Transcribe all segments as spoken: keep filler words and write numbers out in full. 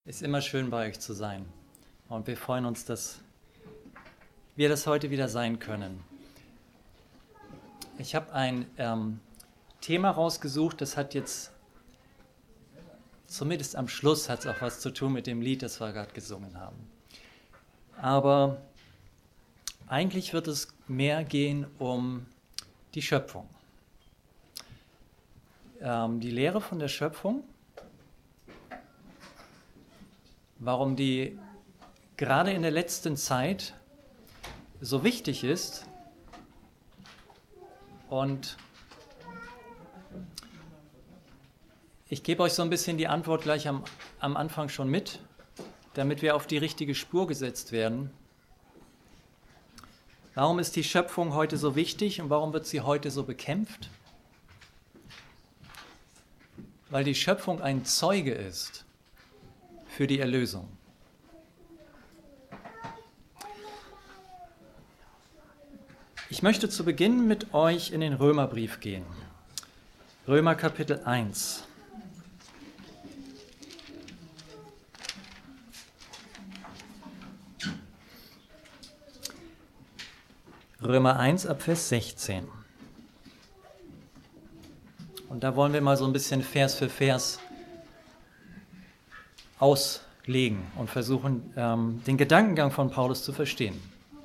Es ist immer schön, bei euch zu sein. Und wir freuen uns, dass wir das heute wieder sein können. Ich habe ein ähm, Thema rausgesucht, das hat jetzt, zumindest am Schluss, hat es auch was zu tun mit dem Lied, das wir gerade gesungen haben. Aber eigentlich wird es mehr gehen um die Schöpfung. Ähm, die Lehre von der Schöpfung. Warum die gerade in der letzten Zeit so wichtig ist und ich gebe euch so ein bisschen die Antwort gleich am, am Anfang schon mit, damit wir auf die richtige Spur gesetzt werden. Warum ist die Schöpfung heute so wichtig und warum wird sie heute so bekämpft? Weil die Schöpfung ein Zeuge ist für die Erlösung. Ich möchte zu Beginn mit euch in den Römerbrief gehen. Römer Kapitel eins. Römer eins ab Vers sechzehn. Und da wollen wir mal so ein bisschen Vers für Vers auslegen und versuchen, ähm, den Gedankengang von Paulus zu verstehen.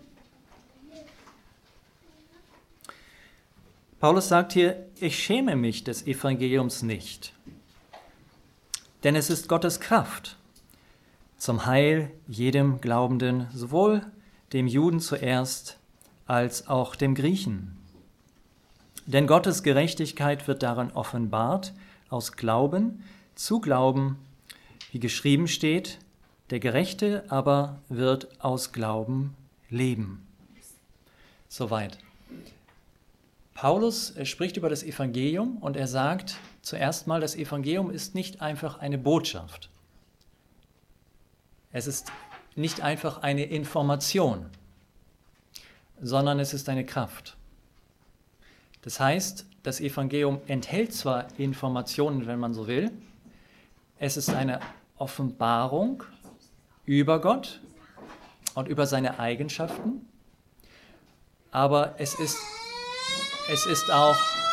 Paulus sagt hier, ich schäme mich des Evangeliums nicht, denn es ist Gottes Kraft zum Heil jedem Glaubenden, sowohl dem Juden zuerst als auch dem Griechen. Denn Gottes Gerechtigkeit wird darin offenbart, aus Glauben zu Glauben, wie geschrieben steht, der Gerechte aber wird aus Glauben leben. Soweit. Paulus spricht über das Evangelium und er sagt zuerst mal, das Evangelium ist nicht einfach eine Botschaft. Es ist nicht einfach eine Information, sondern es ist eine Kraft. Das heißt, das Evangelium enthält zwar Informationen, wenn man so will, es ist eine Offenbarung über Gott und über seine Eigenschaften, aber es ist, es ist auch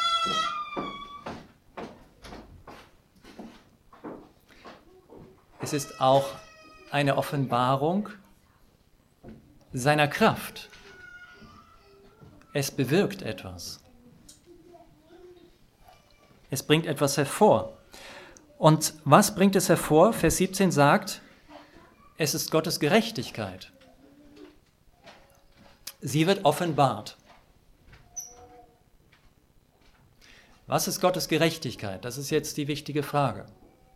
es ist auch eine Offenbarung seiner Kraft. Es bewirkt etwas. Es bringt etwas hervor. Und was bringt es hervor? Vers siebzehn sagt, es ist Gottes Gerechtigkeit. Sie wird offenbart. Was ist Gottes Gerechtigkeit? Das ist jetzt die wichtige Frage.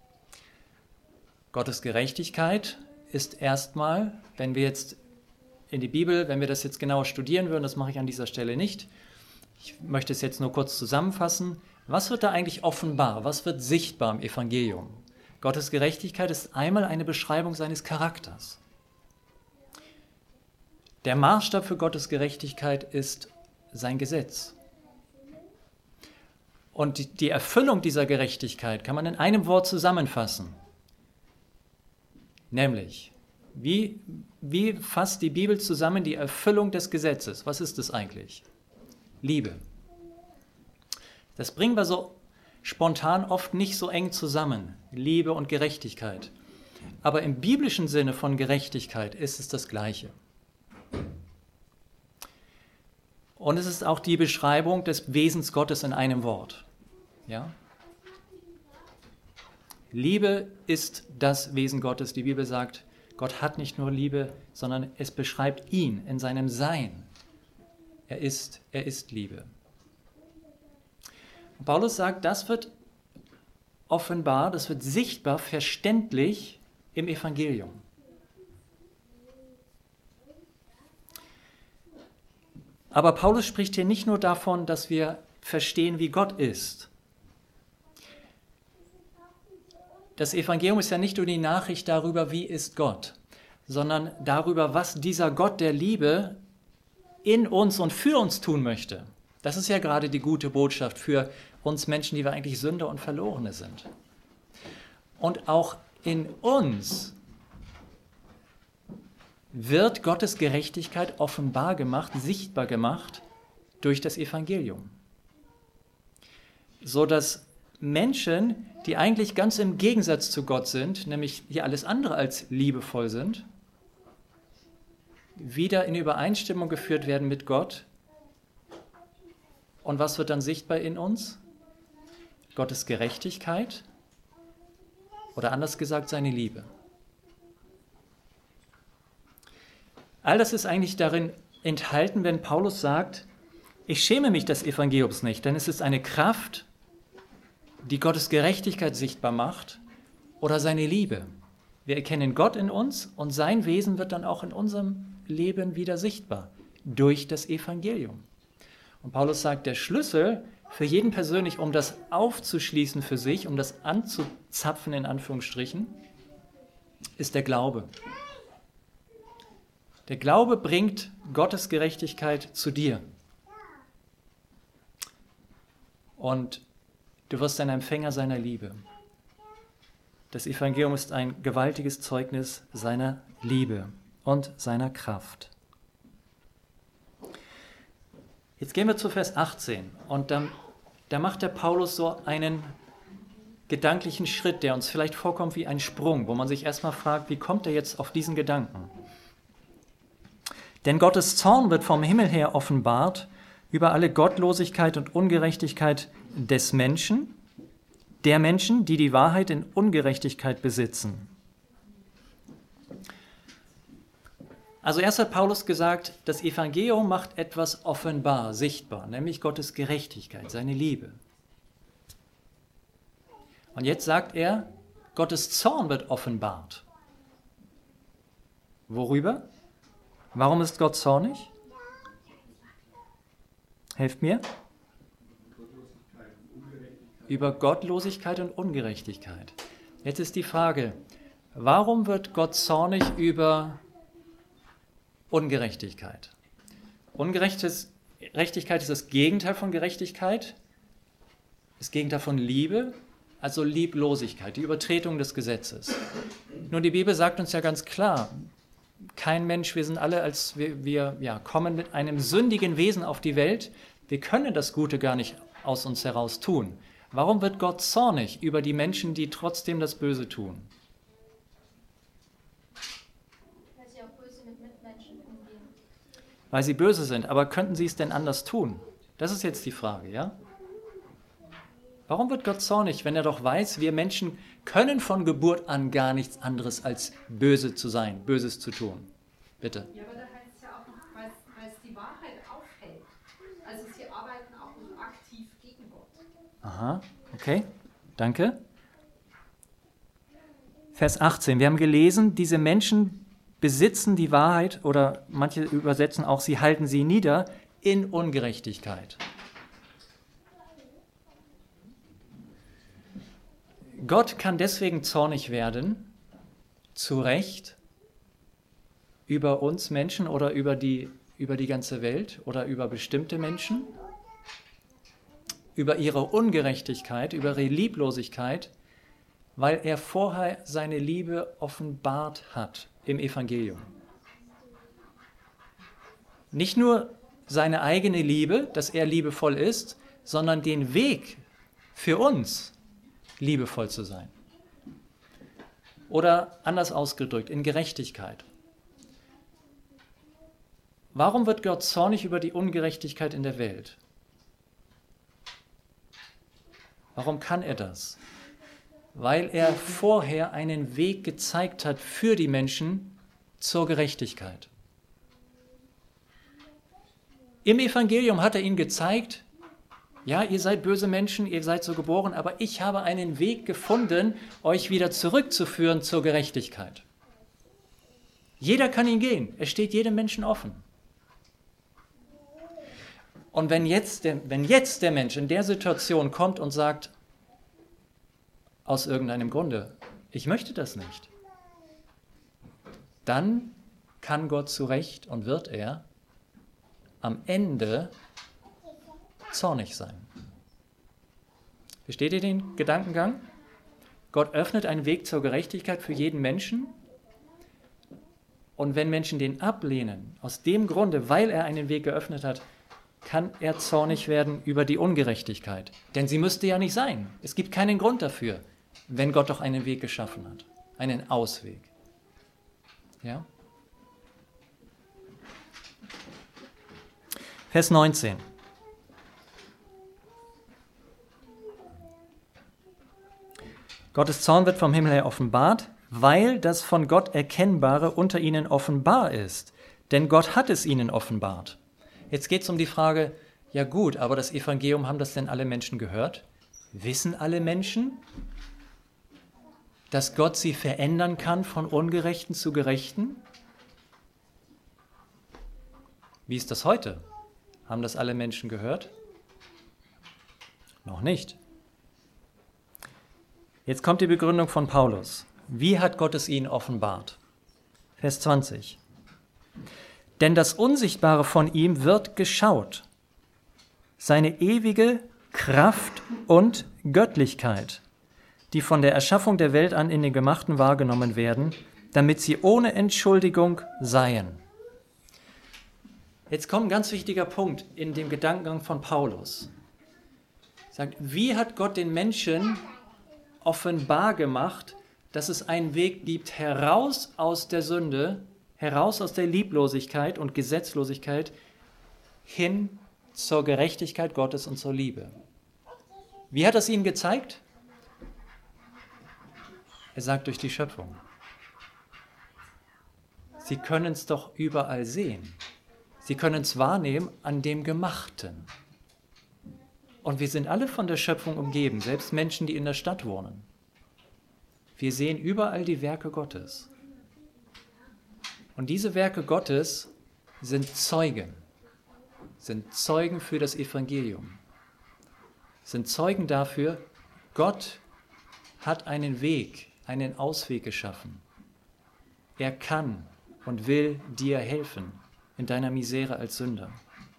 Gottes Gerechtigkeit ist erstmal, wenn wir jetzt in die Bibel, wenn wir das jetzt genauer studieren würden, das mache ich an dieser Stelle nicht. Ich möchte es jetzt nur kurz zusammenfassen. Was wird da eigentlich offenbar? Was wird sichtbar im Evangelium? Gottes Gerechtigkeit ist einmal eine Beschreibung seines Charakters. Der Maßstab für Gottes Gerechtigkeit ist sein Gesetz. Und die Erfüllung dieser Gerechtigkeit kann man in einem Wort zusammenfassen. Nämlich, wie, wie fasst die Bibel zusammen die Erfüllung des Gesetzes? Was ist es eigentlich? Liebe. Das bringen wir so spontan oft nicht so eng zusammen, Liebe und Gerechtigkeit. Aber im biblischen Sinne von Gerechtigkeit ist es das Gleiche. Und es ist auch die Beschreibung des Wesens Gottes in einem Wort. Ja? Liebe ist das Wesen Gottes. Die Bibel sagt, Gott hat nicht nur Liebe, sondern es beschreibt ihn in seinem Sein. Er ist, er ist Liebe. Und Paulus sagt, das wird offenbar, das wird sichtbar, verständlich im Evangelium. Aber Paulus spricht hier nicht nur davon, dass wir verstehen, wie Gott ist. Das Evangelium ist ja nicht nur die Nachricht darüber, wie ist Gott, sondern darüber, was dieser Gott der Liebe in uns und für uns tun möchte. Das ist ja gerade die gute Botschaft für uns Menschen, die wir eigentlich Sünder und Verlorene sind. Und auch in uns wird Gottes Gerechtigkeit offenbar gemacht, sichtbar gemacht durch das Evangelium. So dass Menschen, die eigentlich ganz im Gegensatz zu Gott sind, nämlich hier alles andere als liebevoll sind, wieder in Übereinstimmung geführt werden mit Gott. Und was wird dann sichtbar in uns? Gottes Gerechtigkeit oder anders gesagt seine Liebe. All das ist eigentlich darin enthalten, wenn Paulus sagt, ich schäme mich des Evangeliums nicht, denn es ist eine Kraft, die Gottes Gerechtigkeit sichtbar macht oder seine Liebe. Wir erkennen Gott in uns und sein Wesen wird dann auch in unserem Leben wieder sichtbar durch das Evangelium. Und Paulus sagt, der Schlüssel für jeden persönlich, um das aufzuschließen für sich, um das anzuzapfen in Anführungsstrichen, ist der Glaube. Der Glaube bringt Gottes Gerechtigkeit zu dir. Und du wirst ein Empfänger seiner Liebe. Das Evangelium ist ein gewaltiges Zeugnis seiner Liebe und seiner Kraft. Jetzt gehen wir zu Vers achtzehn und dann, da macht der Paulus so einen gedanklichen Schritt, der uns vielleicht vorkommt wie ein Sprung, wo man sich erstmal fragt, wie kommt er jetzt auf diesen Gedanken? Denn Gottes Zorn wird vom Himmel her offenbart über alle Gottlosigkeit und Ungerechtigkeit des Menschen, der Menschen, die die Wahrheit in Ungerechtigkeit besitzen. Also erst hat Paulus gesagt, das Evangelium macht etwas offenbar, sichtbar, nämlich Gottes Gerechtigkeit, seine Liebe. Und jetzt sagt er, Gottes Zorn wird offenbart. Worüber? Warum ist Gott zornig? Helft mir. Über Gottlosigkeit und Ungerechtigkeit. Jetzt ist die Frage, warum wird Gott zornig über Ungerechtigkeit? Ungerechtigkeit ist das Gegenteil von Gerechtigkeit, das Gegenteil von Liebe, also Lieblosigkeit, die Übertretung des Gesetzes. Nun, die Bibel sagt uns ja ganz klar, kein Mensch, wir sind alle, als wir, wir ja, kommen mit einem sündigen Wesen auf die Welt, wir können das Gute gar nicht aus uns heraus tun. Warum wird Gott zornig über die Menschen, die trotzdem das Böse tun? Weil sie böse sind. Aber könnten sie es denn anders tun? Das ist jetzt die Frage, ja? Warum wird Gott zornig, wenn er doch weiß, wir Menschen können von Geburt an gar nichts anderes als böse zu sein, Böses zu tun? Bitte. Ja, aber da heißt es ja auch, weil, weil es die Wahrheit aufhält. Also sie arbeiten auch aktiv gegen Gott. Aha, okay, danke. Vers achtzehn, wir haben gelesen, diese Menschen besitzen die Wahrheit oder manche übersetzen auch, sie halten sie nieder in Ungerechtigkeit. Gott kann deswegen zornig werden, zu Recht, über uns Menschen oder über die, über die ganze Welt oder über bestimmte Menschen, über ihre Ungerechtigkeit, über ihre Lieblosigkeit, weil er vorher seine Liebe offenbart hat im Evangelium. Nicht nur seine eigene Liebe, dass er liebevoll ist, sondern den Weg für uns, liebevoll zu sein. Oder anders ausgedrückt, in Gerechtigkeit. Warum wird Gott zornig über die Ungerechtigkeit in der Welt? Warum kann er das? Weil er vorher einen Weg gezeigt hat für die Menschen zur Gerechtigkeit. Im Evangelium hat er ihnen gezeigt, ja, ihr seid böse Menschen, ihr seid so geboren, aber ich habe einen Weg gefunden, euch wieder zurückzuführen zur Gerechtigkeit. Jeder kann ihn gehen, es steht jedem Menschen offen. Und wenn jetzt, der, wenn jetzt der Mensch in der Situation kommt und sagt, aus irgendeinem Grunde, ich möchte das nicht, dann kann Gott zu Recht und wird er am Ende zornig sein. Versteht ihr den Gedankengang? Gott öffnet einen Weg zur Gerechtigkeit für jeden Menschen Und wenn Menschen den ablehnen, aus dem Grunde, weil er einen Weg geöffnet hat, kann er zornig werden über die Ungerechtigkeit. Denn sie müsste ja nicht sein. Es gibt keinen Grund dafür, wenn Gott doch einen Weg geschaffen hat, einen Ausweg. Ja? Vers neunzehn. Gottes Zorn wird vom Himmel her offenbart, weil das von Gott Erkennbare unter ihnen offenbar ist. Denn Gott hat es ihnen offenbart. Jetzt geht es um die Frage, ja gut, aber das Evangelium, haben das denn alle Menschen gehört? Wissen alle Menschen, dass Gott sie verändern kann von Ungerechten zu Gerechten? Wie ist das heute? Haben das alle Menschen gehört? Noch nicht. Jetzt kommt die Begründung von Paulus. Wie hat Gott es ihnen offenbart? Vers zwanzig. Denn das Unsichtbare von ihm wird geschaut, seine ewige Kraft und Göttlichkeit, die von der Erschaffung der Welt an in den Gemachten wahrgenommen werden, damit sie ohne Entschuldigung seien. Jetzt kommt ein ganz wichtiger Punkt in dem Gedankengang von Paulus. Er sagt, wie hat Gott den Menschen offenbar gemacht, dass es einen Weg gibt heraus aus der Sünde, heraus aus der Lieblosigkeit und Gesetzlosigkeit hin zur Gerechtigkeit Gottes und zur Liebe. Wie hat er es ihnen gezeigt? Er sagt durch die Schöpfung. Sie können es doch überall sehen. Sie können es wahrnehmen an dem Gemachten. Und wir sind alle von der Schöpfung umgeben, selbst Menschen, die in der Stadt wohnen. Wir sehen überall die Werke Gottes. Und diese Werke Gottes sind Zeugen, sind Zeugen für das Evangelium, sind Zeugen dafür, Gott hat einen Weg, einen Ausweg geschaffen. Er kann und will dir helfen in deiner Misere als Sünder.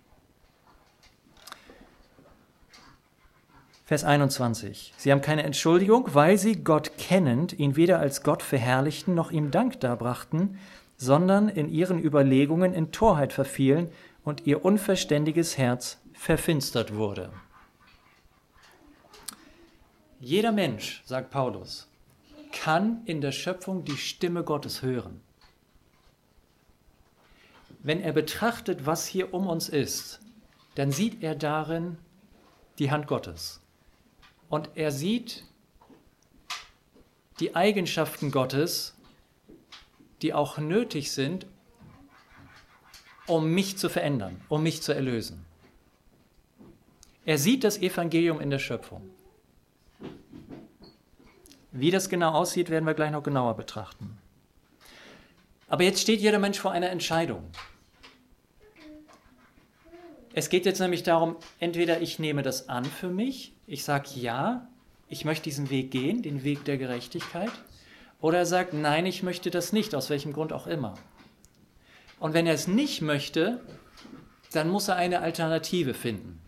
Vers einundzwanzig. Sie haben keine Entschuldigung, weil sie Gott kennend, ihn weder als Gott verherrlichten, noch ihm Dank darbrachten, sondern in ihren Überlegungen in Torheit verfielen und ihr unverständiges Herz verfinstert wurde. Jeder Mensch, sagt Paulus, kann in der Schöpfung die Stimme Gottes hören. Wenn er betrachtet, was hier um uns ist, dann sieht er darin die Hand Gottes. Und er sieht die Eigenschaften Gottes, die auch nötig sind, um mich zu verändern, um mich zu erlösen. Er sieht das Evangelium in der Schöpfung. Wie das genau aussieht, werden wir gleich noch genauer betrachten. Aber jetzt steht jeder Mensch vor einer Entscheidung. Es geht jetzt nämlich darum, entweder ich nehme das an für mich, ich sage ja, ich möchte diesen Weg gehen, den Weg der Gerechtigkeit, oder er sagt, nein, ich möchte das nicht, aus welchem Grund auch immer. Und wenn er es nicht möchte, dann muss er eine Alternative finden.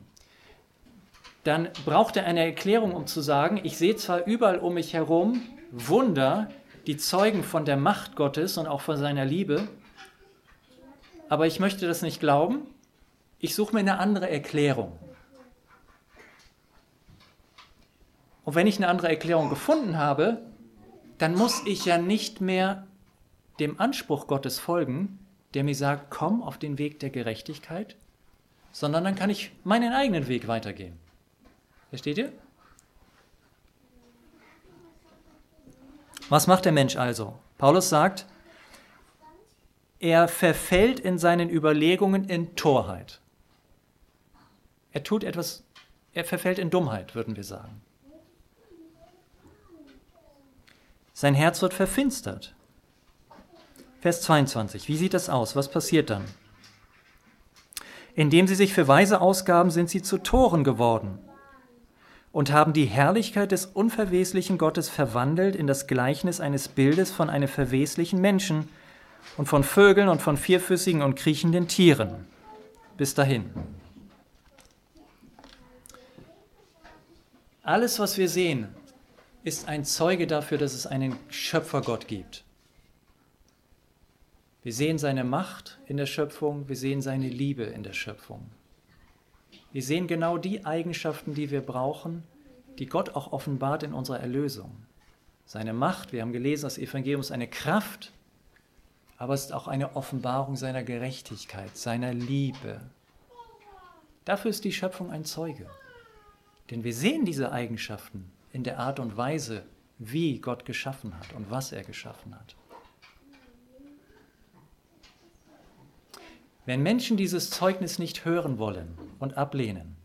Dann braucht er eine Erklärung, um zu sagen, ich sehe zwar überall um mich herum Wunder, die zeugen von der Macht Gottes und auch von seiner Liebe, aber ich möchte das nicht glauben, ich suche mir eine andere Erklärung. Und wenn ich eine andere Erklärung gefunden habe, dann muss ich ja nicht mehr dem Anspruch Gottes folgen, der mir sagt, komm auf den Weg der Gerechtigkeit, sondern dann kann ich meinen eigenen Weg weitergehen. Versteht ihr? Was macht der Mensch also? Paulus sagt, er verfällt in seinen Überlegungen in Torheit. Er tut etwas, er verfällt in Dummheit, würden wir sagen. Sein Herz wird verfinstert. Vers zweiundzwanzig. Wie sieht das aus? Was passiert dann? Indem sie sich für weise ausgaben, sind sie zu Toren geworden und haben die Herrlichkeit des unverweslichen Gottes verwandelt in das Gleichnis eines Bildes von einem verweslichen Menschen und von Vögeln und von vierfüßigen und kriechenden Tieren. Bis dahin. Alles, was wir sehen, ist ein Zeuge dafür, dass es einen Schöpfergott gibt. Wir sehen seine Macht in der Schöpfung, wir sehen seine Liebe in der Schöpfung. Wir sehen genau die Eigenschaften, die wir brauchen, die Gott auch offenbart in unserer Erlösung. Seine Macht, wir haben gelesen, das Evangelium ist eine Kraft, aber es ist auch eine Offenbarung seiner Gerechtigkeit, seiner Liebe. Dafür ist die Schöpfung ein Zeuge. Denn wir sehen diese Eigenschaften in der Art und Weise, wie Gott geschaffen hat und was er geschaffen hat. Wenn Menschen dieses Zeugnis nicht hören wollen und ablehnen,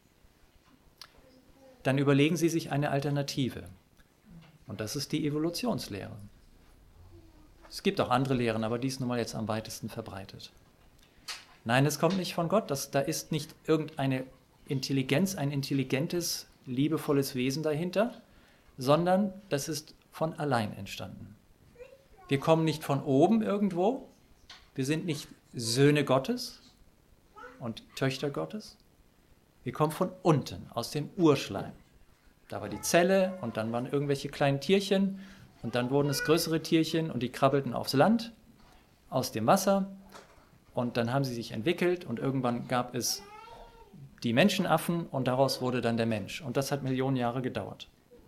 dann überlegen sie sich eine Alternative. Und das ist die Evolutionslehre. Es gibt auch andere Lehren, aber die ist nun mal jetzt am weitesten verbreitet. Nein, es kommt nicht von Gott. Das, da ist nicht irgendeine Intelligenz, ein intelligentes, liebevolles Wesen dahinter, sondern das ist von allein entstanden. Wir kommen nicht von oben irgendwo. Wir sind nicht Söhne Gottes und Töchter Gottes. Wir kommen von unten, aus dem Urschleim. Da war die Zelle und dann waren irgendwelche kleinen Tierchen und dann wurden es größere Tierchen und die krabbelten aufs Land, aus dem Wasser und dann haben sie sich entwickelt und irgendwann gab es die Menschenaffen und daraus wurde dann der Mensch. Und das hat Millionen Jahre gedauert.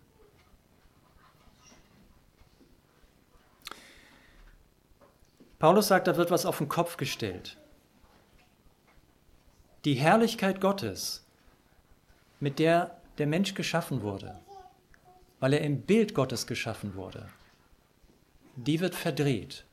Paulus sagt, da wird was auf den Kopf gestellt. Die Herrlichkeit Gottes, mit der der Mensch geschaffen wurde, weil er im Bild Gottes geschaffen wurde, die wird verdreht.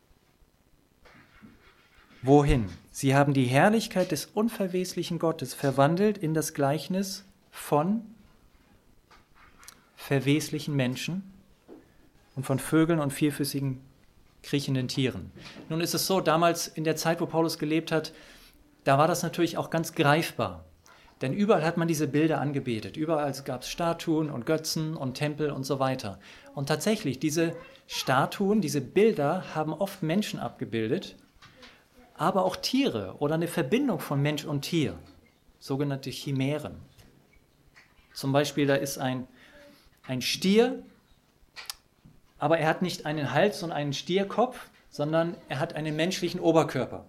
Wohin? Sie haben die Herrlichkeit des unverweslichen Gottes verwandelt in das Gleichnis von verweslichen Menschen und von Vögeln und vierfüßigen kriechenden Tieren. Nun ist es so, damals in der Zeit, wo Paulus gelebt hat, da war das natürlich auch ganz greifbar. Denn überall hat man diese Bilder angebetet. Überall gab es Statuen und Götzen und Tempel und so weiter. Und tatsächlich, diese Statuen, diese Bilder haben oft Menschen abgebildet, aber auch Tiere oder eine Verbindung von Mensch und Tier, sogenannte Chimären. Zum Beispiel, da ist ein, ein Stier, aber er hat nicht einen Hals und einen Stierkopf, sondern er hat einen menschlichen Oberkörper.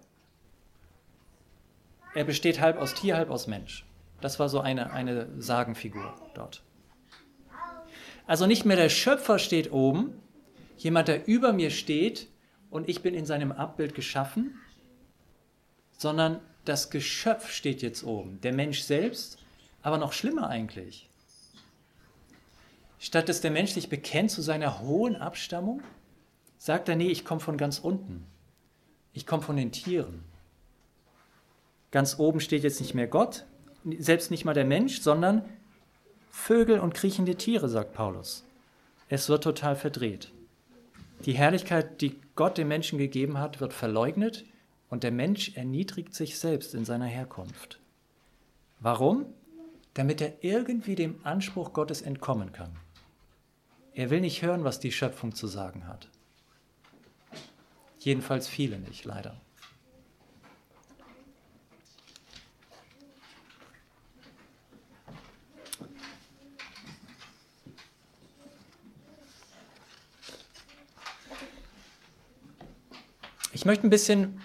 Er besteht halb aus Tier, halb aus Mensch. Das war so eine, eine Sagenfigur dort. Also nicht mehr der Schöpfer steht oben, jemand, der über mir steht und ich bin in seinem Abbild geschaffen, sondern das Geschöpf steht jetzt oben, der Mensch selbst, aber noch schlimmer eigentlich. Statt dass der Mensch sich bekennt zu seiner hohen Abstammung, sagt er, nee, ich komme von ganz unten. Ich komme von den Tieren. Ganz oben steht jetzt nicht mehr Gott, selbst nicht mal der Mensch, sondern Vögel und kriechende Tiere, sagt Paulus. Es wird total verdreht. Die Herrlichkeit, die Gott dem Menschen gegeben hat, wird verleugnet und der Mensch erniedrigt sich selbst in seiner Herkunft. Warum? Damit er irgendwie dem Anspruch Gottes entkommen kann. Er will nicht hören, was die Schöpfung zu sagen hat. Jedenfalls viele nicht, leider. Ich möchte ein bisschen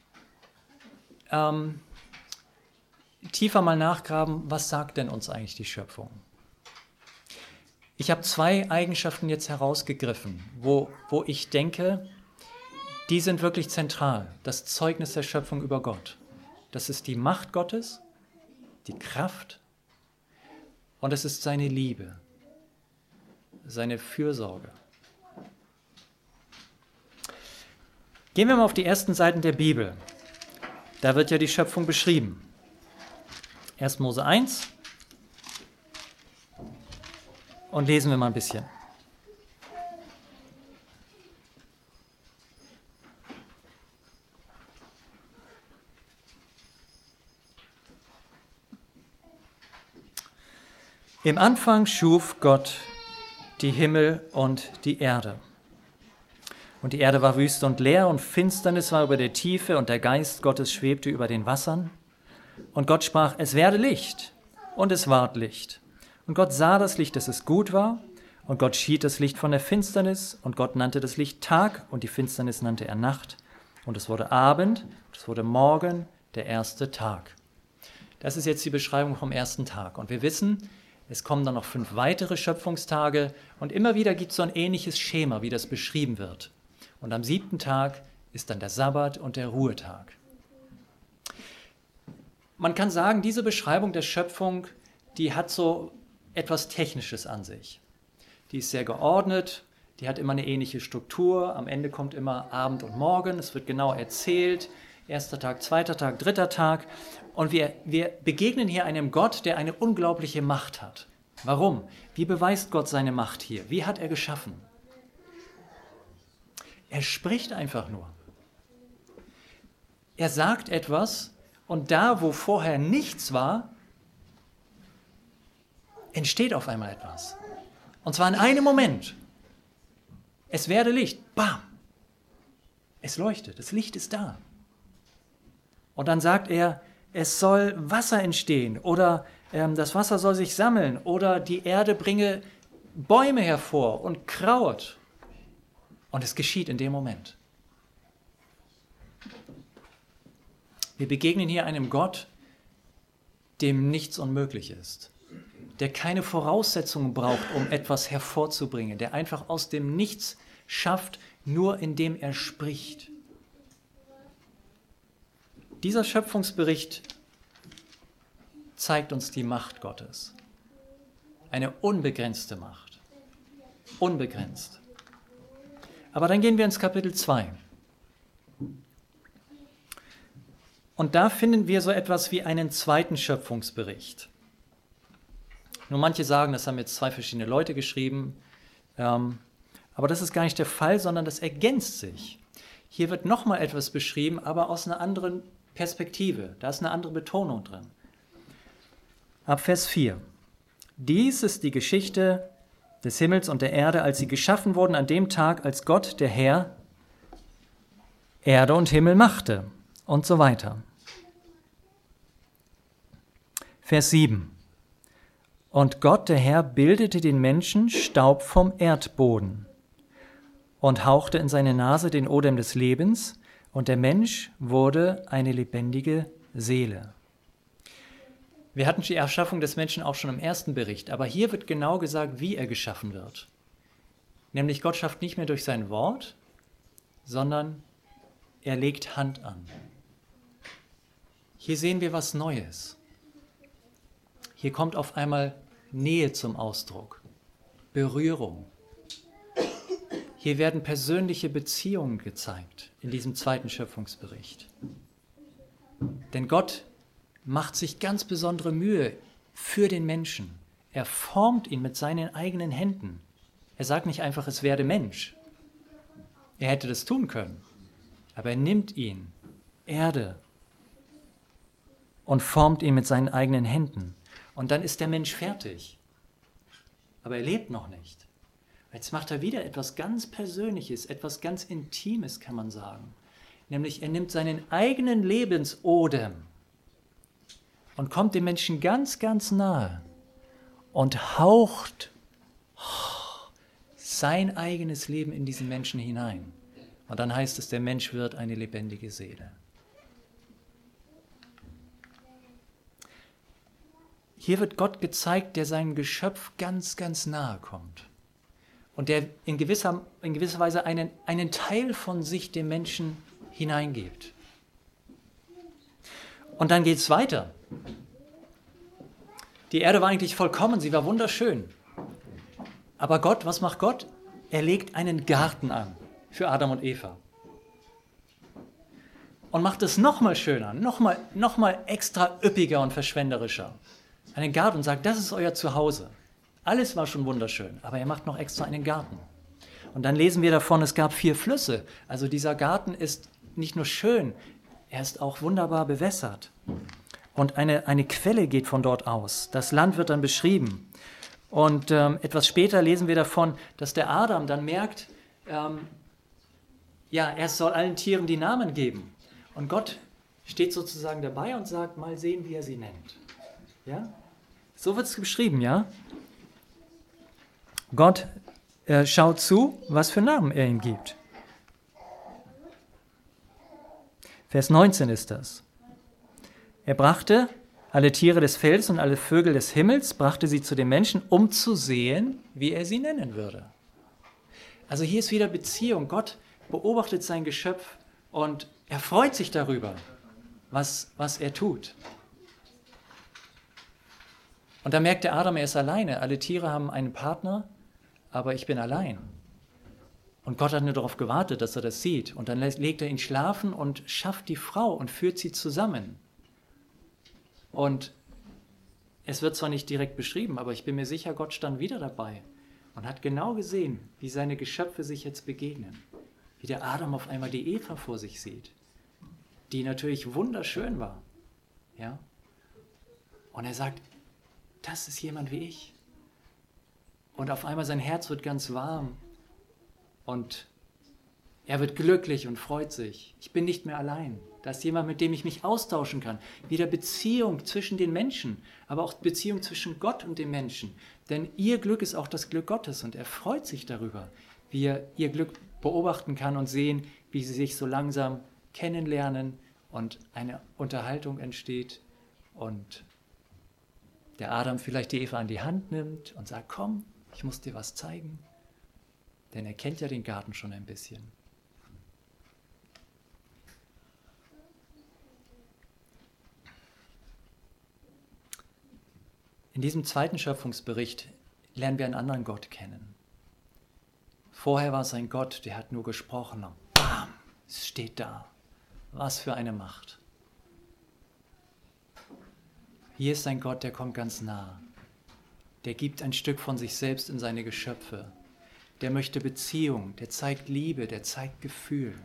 ähm, tiefer mal nachgraben, was sagt denn uns eigentlich die Schöpfung? Ich habe zwei Eigenschaften jetzt herausgegriffen, wo, wo ich denke, die sind wirklich zentral. Das Zeugnis der Schöpfung über Gott. Das ist die Macht Gottes, die Kraft und es ist seine Liebe, seine Fürsorge. Gehen wir mal auf die ersten Seiten der Bibel. Da wird ja die Schöpfung beschrieben. erster Mose eins. Und lesen wir mal ein bisschen. Im Anfang schuf Gott die Himmel und die Erde. Und die Erde war wüst und leer und Finsternis war über der Tiefe und der Geist Gottes schwebte über den Wassern. Und Gott sprach, es werde Licht. Und es ward Licht. Und Gott sah das Licht, dass es gut war. Und Gott schied das Licht von der Finsternis. Und Gott nannte das Licht Tag und die Finsternis nannte er Nacht. Und es wurde Abend, und es wurde Morgen, der erste Tag. Das ist jetzt die Beschreibung vom ersten Tag. Und wir wissen, es kommen dann noch fünf weitere Schöpfungstage und immer wieder gibt es so ein ähnliches Schema, wie das beschrieben wird. Und am siebten Tag ist dann der Sabbat und der Ruhetag. Man kann sagen, diese Beschreibung der Schöpfung, die hat so etwas Technisches an sich. Die ist sehr geordnet, die hat immer eine ähnliche Struktur. Am Ende kommt immer Abend und Morgen, es wird genau erzählt. Erster Tag, zweiter Tag, dritter Tag. Und wir, wir begegnen hier einem Gott, der eine unglaubliche Macht hat. Warum? Wie beweist Gott seine Macht hier? Wie hat er geschaffen? Er spricht einfach nur. Er sagt etwas und da, wo vorher nichts war, entsteht auf einmal etwas. Und zwar in einem Moment. Es werde Licht. Bam! Es leuchtet. Das Licht ist da. Und dann sagt er, es soll Wasser entstehen oder ähm, das Wasser soll sich sammeln oder die Erde bringe Bäume hervor und Kraut. Und es geschieht in dem Moment. Wir begegnen hier einem Gott, dem nichts unmöglich ist, der keine Voraussetzungen braucht, um etwas hervorzubringen, der einfach aus dem Nichts schafft, nur indem er spricht. Dieser Schöpfungsbericht zeigt uns die Macht Gottes. Eine unbegrenzte Macht. Unbegrenzt. Aber dann gehen wir ins Kapitel zwei. Und da finden wir so etwas wie einen zweiten Schöpfungsbericht. Nur manche sagen, das haben jetzt zwei verschiedene Leute geschrieben. Ähm, aber das ist gar nicht der Fall, sondern das ergänzt sich. Hier wird nochmal etwas beschrieben, aber aus einer anderen Perspektive. Da ist eine andere Betonung drin. Ab Vers vier. Dies ist die Geschichte des Himmels und der Erde, als sie geschaffen wurden an dem Tag, als Gott, der Herr, Erde und Himmel machte. Und so weiter. Vers sieben. Und Gott, der Herr, bildete den Menschen Staub vom Erdboden und hauchte in seine Nase den Odem des Lebens, und der Mensch wurde eine lebendige Seele. Wir hatten die Erschaffung des Menschen auch schon im ersten Bericht, aber hier wird genau gesagt, wie er geschaffen wird. Nämlich Gott schafft nicht mehr durch sein Wort, sondern er legt Hand an. Hier sehen wir was Neues. Hier kommt auf einmal Nähe zum Ausdruck, Berührung. Hier werden persönliche Beziehungen gezeigt in diesem zweiten Schöpfungsbericht. Denn Gott macht sich ganz besondere Mühe für den Menschen. Er formt ihn mit seinen eigenen Händen. Er sagt nicht einfach, es werde Mensch. Er hätte das tun können. Aber er nimmt ihn, Erde, und formt ihn mit seinen eigenen Händen. Und dann ist der Mensch fertig. Aber er lebt noch nicht. Jetzt macht er wieder etwas ganz Persönliches, etwas ganz Intimes, kann man sagen. Nämlich er nimmt seinen eigenen Lebensodem und kommt dem Menschen ganz, ganz nahe und haucht sein eigenes Leben in diesen Menschen hinein. Und dann heißt es, der Mensch wird eine lebendige Seele. Hier wird Gott gezeigt, der seinem Geschöpf ganz, ganz nahe kommt. Und der in gewisser, in gewisser Weise einen, einen Teil von sich dem Menschen hineingibt. Und dann geht es weiter. Die Erde war eigentlich vollkommen, sie war wunderschön. Aber Gott, was macht Gott? Er legt einen Garten an für Adam und Eva. Und macht es nochmal schöner, nochmal noch mal extra üppiger und verschwenderischer. Einen Garten und sagt, das ist euer Zuhause. Alles war schon wunderschön, aber er macht noch extra einen Garten. Und dann lesen wir davon, es gab vier Flüsse. Also dieser Garten ist nicht nur schön, er ist auch wunderbar bewässert. Und eine, eine Quelle geht von dort aus. Das Land wird dann beschrieben. Und ähm, etwas später lesen wir davon, dass der Adam dann merkt, ähm, ja, er soll allen Tieren die Namen geben. Und Gott steht sozusagen dabei und sagt, mal sehen, wie er sie nennt. Ja? So wird es beschrieben, ja? Gott äh, schaut zu, was für Namen er ihm gibt. Vers neunzehn ist das. Er brachte alle Tiere des Feldes und alle Vögel des Himmels, brachte sie zu den Menschen, um zu sehen, wie er sie nennen würde. Also hier ist wieder Beziehung. Gott beobachtet sein Geschöpf und er freut sich darüber, was, was er tut. Und da merkt der Adam, er ist alleine. Alle Tiere haben einen Partner, aber ich bin allein. Und Gott hat nur darauf gewartet, dass er das sieht. Und dann legt er ihn schlafen und schafft die Frau und führt sie zusammen. Und es wird zwar nicht direkt beschrieben, aber ich bin mir sicher, Gott stand wieder dabei und hat genau gesehen, wie seine Geschöpfe sich jetzt begegnen. Wie der Adam auf einmal die Eva vor sich sieht, die natürlich wunderschön war. Ja? Und er sagt, das ist jemand wie ich. Und auf einmal sein Herz wird ganz warm und er wird glücklich und freut sich. Ich bin nicht mehr allein. Da ist jemand, mit dem ich mich austauschen kann. Wieder Beziehung zwischen den Menschen, aber auch Beziehung zwischen Gott und den Menschen. Denn ihr Glück ist auch das Glück Gottes und er freut sich darüber, wie er ihr Glück beobachten kann und sehen, wie sie sich so langsam kennenlernen und eine Unterhaltung entsteht und der Adam vielleicht die Eva an die Hand nimmt und sagt, komm, ich muss dir was zeigen. Denn er kennt ja den Garten schon ein bisschen. In diesem zweiten Schöpfungsbericht lernen wir einen anderen Gott kennen. Vorher war es ein Gott, der hat nur gesprochen und bam, es steht da. Was für eine Macht. Hier ist ein Gott, der kommt ganz nah. Der gibt ein Stück von sich selbst in seine Geschöpfe. Der möchte Beziehung, der zeigt Liebe, der zeigt Gefühl.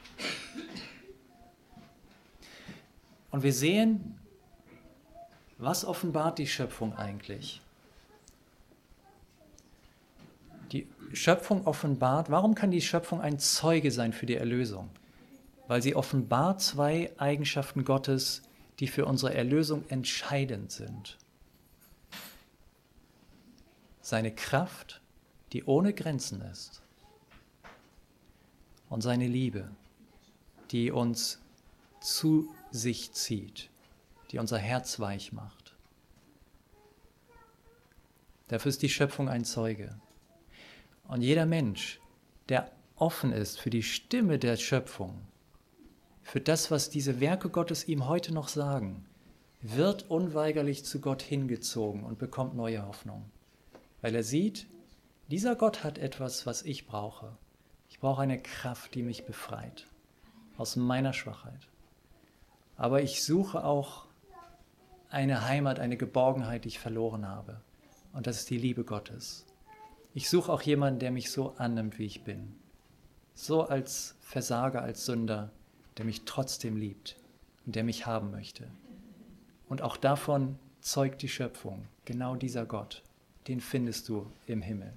Und wir sehen, was offenbart die Schöpfung eigentlich? Die Schöpfung offenbart, warum kann die Schöpfung ein Zeuge sein für die Erlösung? Weil sie offenbart zwei Eigenschaften Gottes, die für unsere Erlösung entscheidend sind. Seine Kraft, die ohne Grenzen ist, und seine Liebe, die uns zu sich zieht, die unser Herz weich macht. Dafür ist die Schöpfung ein Zeuge. Und jeder Mensch, der offen ist für die Stimme der Schöpfung, für das, was diese Werke Gottes ihm heute noch sagen, wird unweigerlich zu Gott hingezogen und bekommt neue Hoffnung. Weil er sieht, dieser Gott hat etwas, was ich brauche. Ich brauche eine Kraft, die mich befreit aus meiner Schwachheit. Aber ich suche auch eine Heimat, eine Geborgenheit, die ich verloren habe. Und das ist die Liebe Gottes. Ich suche auch jemanden, der mich so annimmt, wie ich bin. So als Versager, als Sünder, der mich trotzdem liebt und der mich haben möchte. Und auch davon zeugt die Schöpfung, genau dieser Gott, den findest du im Himmel.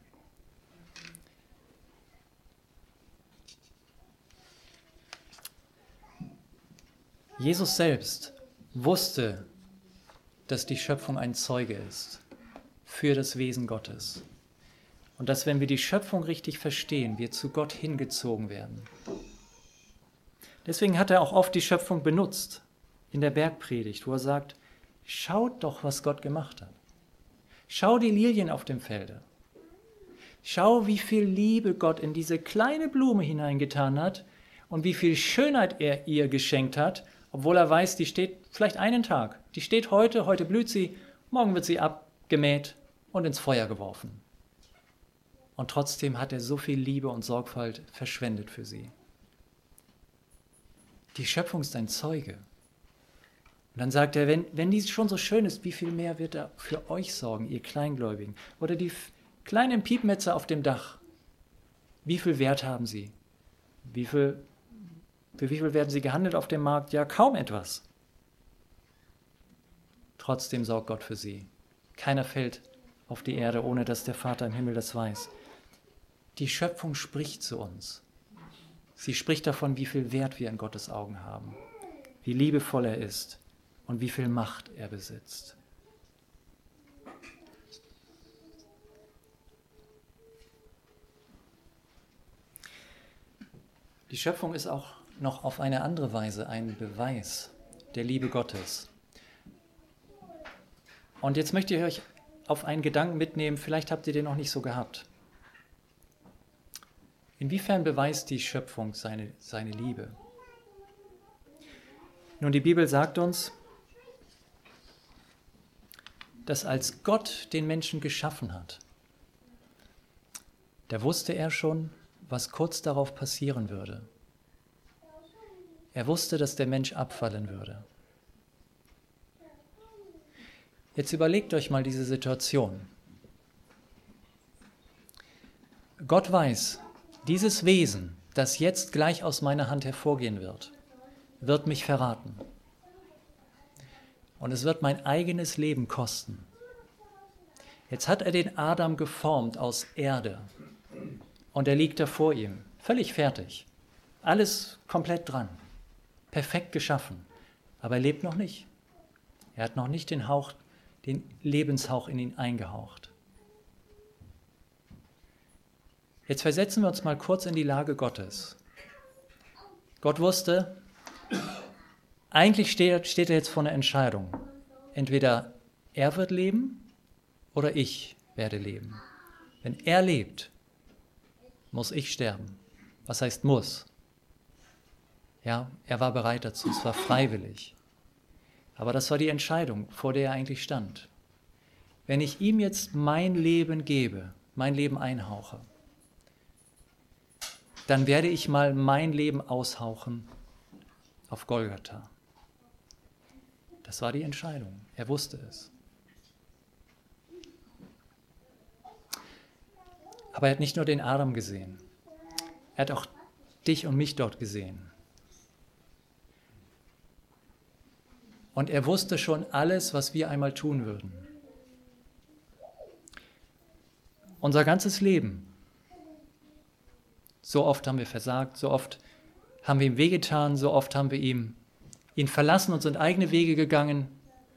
Jesus selbst wusste, dass die Schöpfung ein Zeuge ist für das Wesen Gottes. Und dass, wenn wir die Schöpfung richtig verstehen, wir zu Gott hingezogen werden. Deswegen hat er auch oft die Schöpfung benutzt in der Bergpredigt, wo er sagt, schaut doch, was Gott gemacht hat. Schau die Lilien auf dem Felde. Schau, wie viel Liebe Gott in diese kleine Blume hineingetan hat und wie viel Schönheit er ihr geschenkt hat, obwohl er weiß, die steht vielleicht einen Tag. Die steht heute, heute blüht sie, morgen wird sie abgemäht und ins Feuer geworfen. Und trotzdem hat er so viel Liebe und Sorgfalt verschwendet für sie. Die Schöpfung ist ein Zeuge. Und dann sagt er, wenn, wenn dies schon so schön ist, wie viel mehr wird er für euch sorgen, ihr Kleingläubigen? Oder die kleinen Piepmetzer auf dem Dach. Wie viel Wert haben sie? Wie viel, für wie viel werden sie gehandelt auf dem Markt? Ja, kaum etwas. Trotzdem sorgt Gott für sie. Keiner fällt auf die Erde, ohne dass der Vater im Himmel das weiß. Die Schöpfung spricht zu uns. Sie spricht davon, wie viel Wert wir in Gottes Augen haben, wie liebevoll er ist und wie viel Macht er besitzt. Die Schöpfung ist auch noch auf eine andere Weise ein Beweis der Liebe Gottes. Und jetzt möchte ich euch auf einen Gedanken mitnehmen, vielleicht habt ihr den noch nicht so gehabt. Inwiefern beweist die Schöpfung seine, seine Liebe? Nun, die Bibel sagt uns, dass als Gott den Menschen geschaffen hat, da wusste er schon, was kurz darauf passieren würde. Er wusste, dass der Mensch abfallen würde. Jetzt überlegt euch mal diese Situation. Gott weiß, dieses Wesen, das jetzt gleich aus meiner Hand hervorgehen wird, wird mich verraten. Und es wird mein eigenes Leben kosten. Jetzt hat er den Adam geformt aus Erde. Und er liegt da vor ihm, völlig fertig. Alles komplett dran. Perfekt geschaffen. Aber er lebt noch nicht. Er hat noch nicht den Hauch, den Lebenshauch in ihn eingehaucht. Jetzt versetzen wir uns mal kurz in die Lage Gottes. Gott wusste, eigentlich steht, steht er jetzt vor einer Entscheidung. Entweder er wird leben oder ich werde leben. Wenn er lebt, muss ich sterben. Was heißt muss? Ja, er war bereit dazu, es war freiwillig. Aber das war die Entscheidung, vor der er eigentlich stand. Wenn ich ihm jetzt mein Leben gebe, mein Leben einhauche, dann werde ich mal mein Leben aushauchen auf Golgatha. Das war die Entscheidung. Er wusste es. Aber er hat nicht nur den Adam gesehen. Er hat auch dich und mich dort gesehen. Und er wusste schon alles, was wir einmal tun würden. Unser ganzes Leben. So oft haben wir versagt, so oft haben wir ihm wehgetan, so oft haben wir ihm, ihn verlassen und sind eigene Wege gegangen.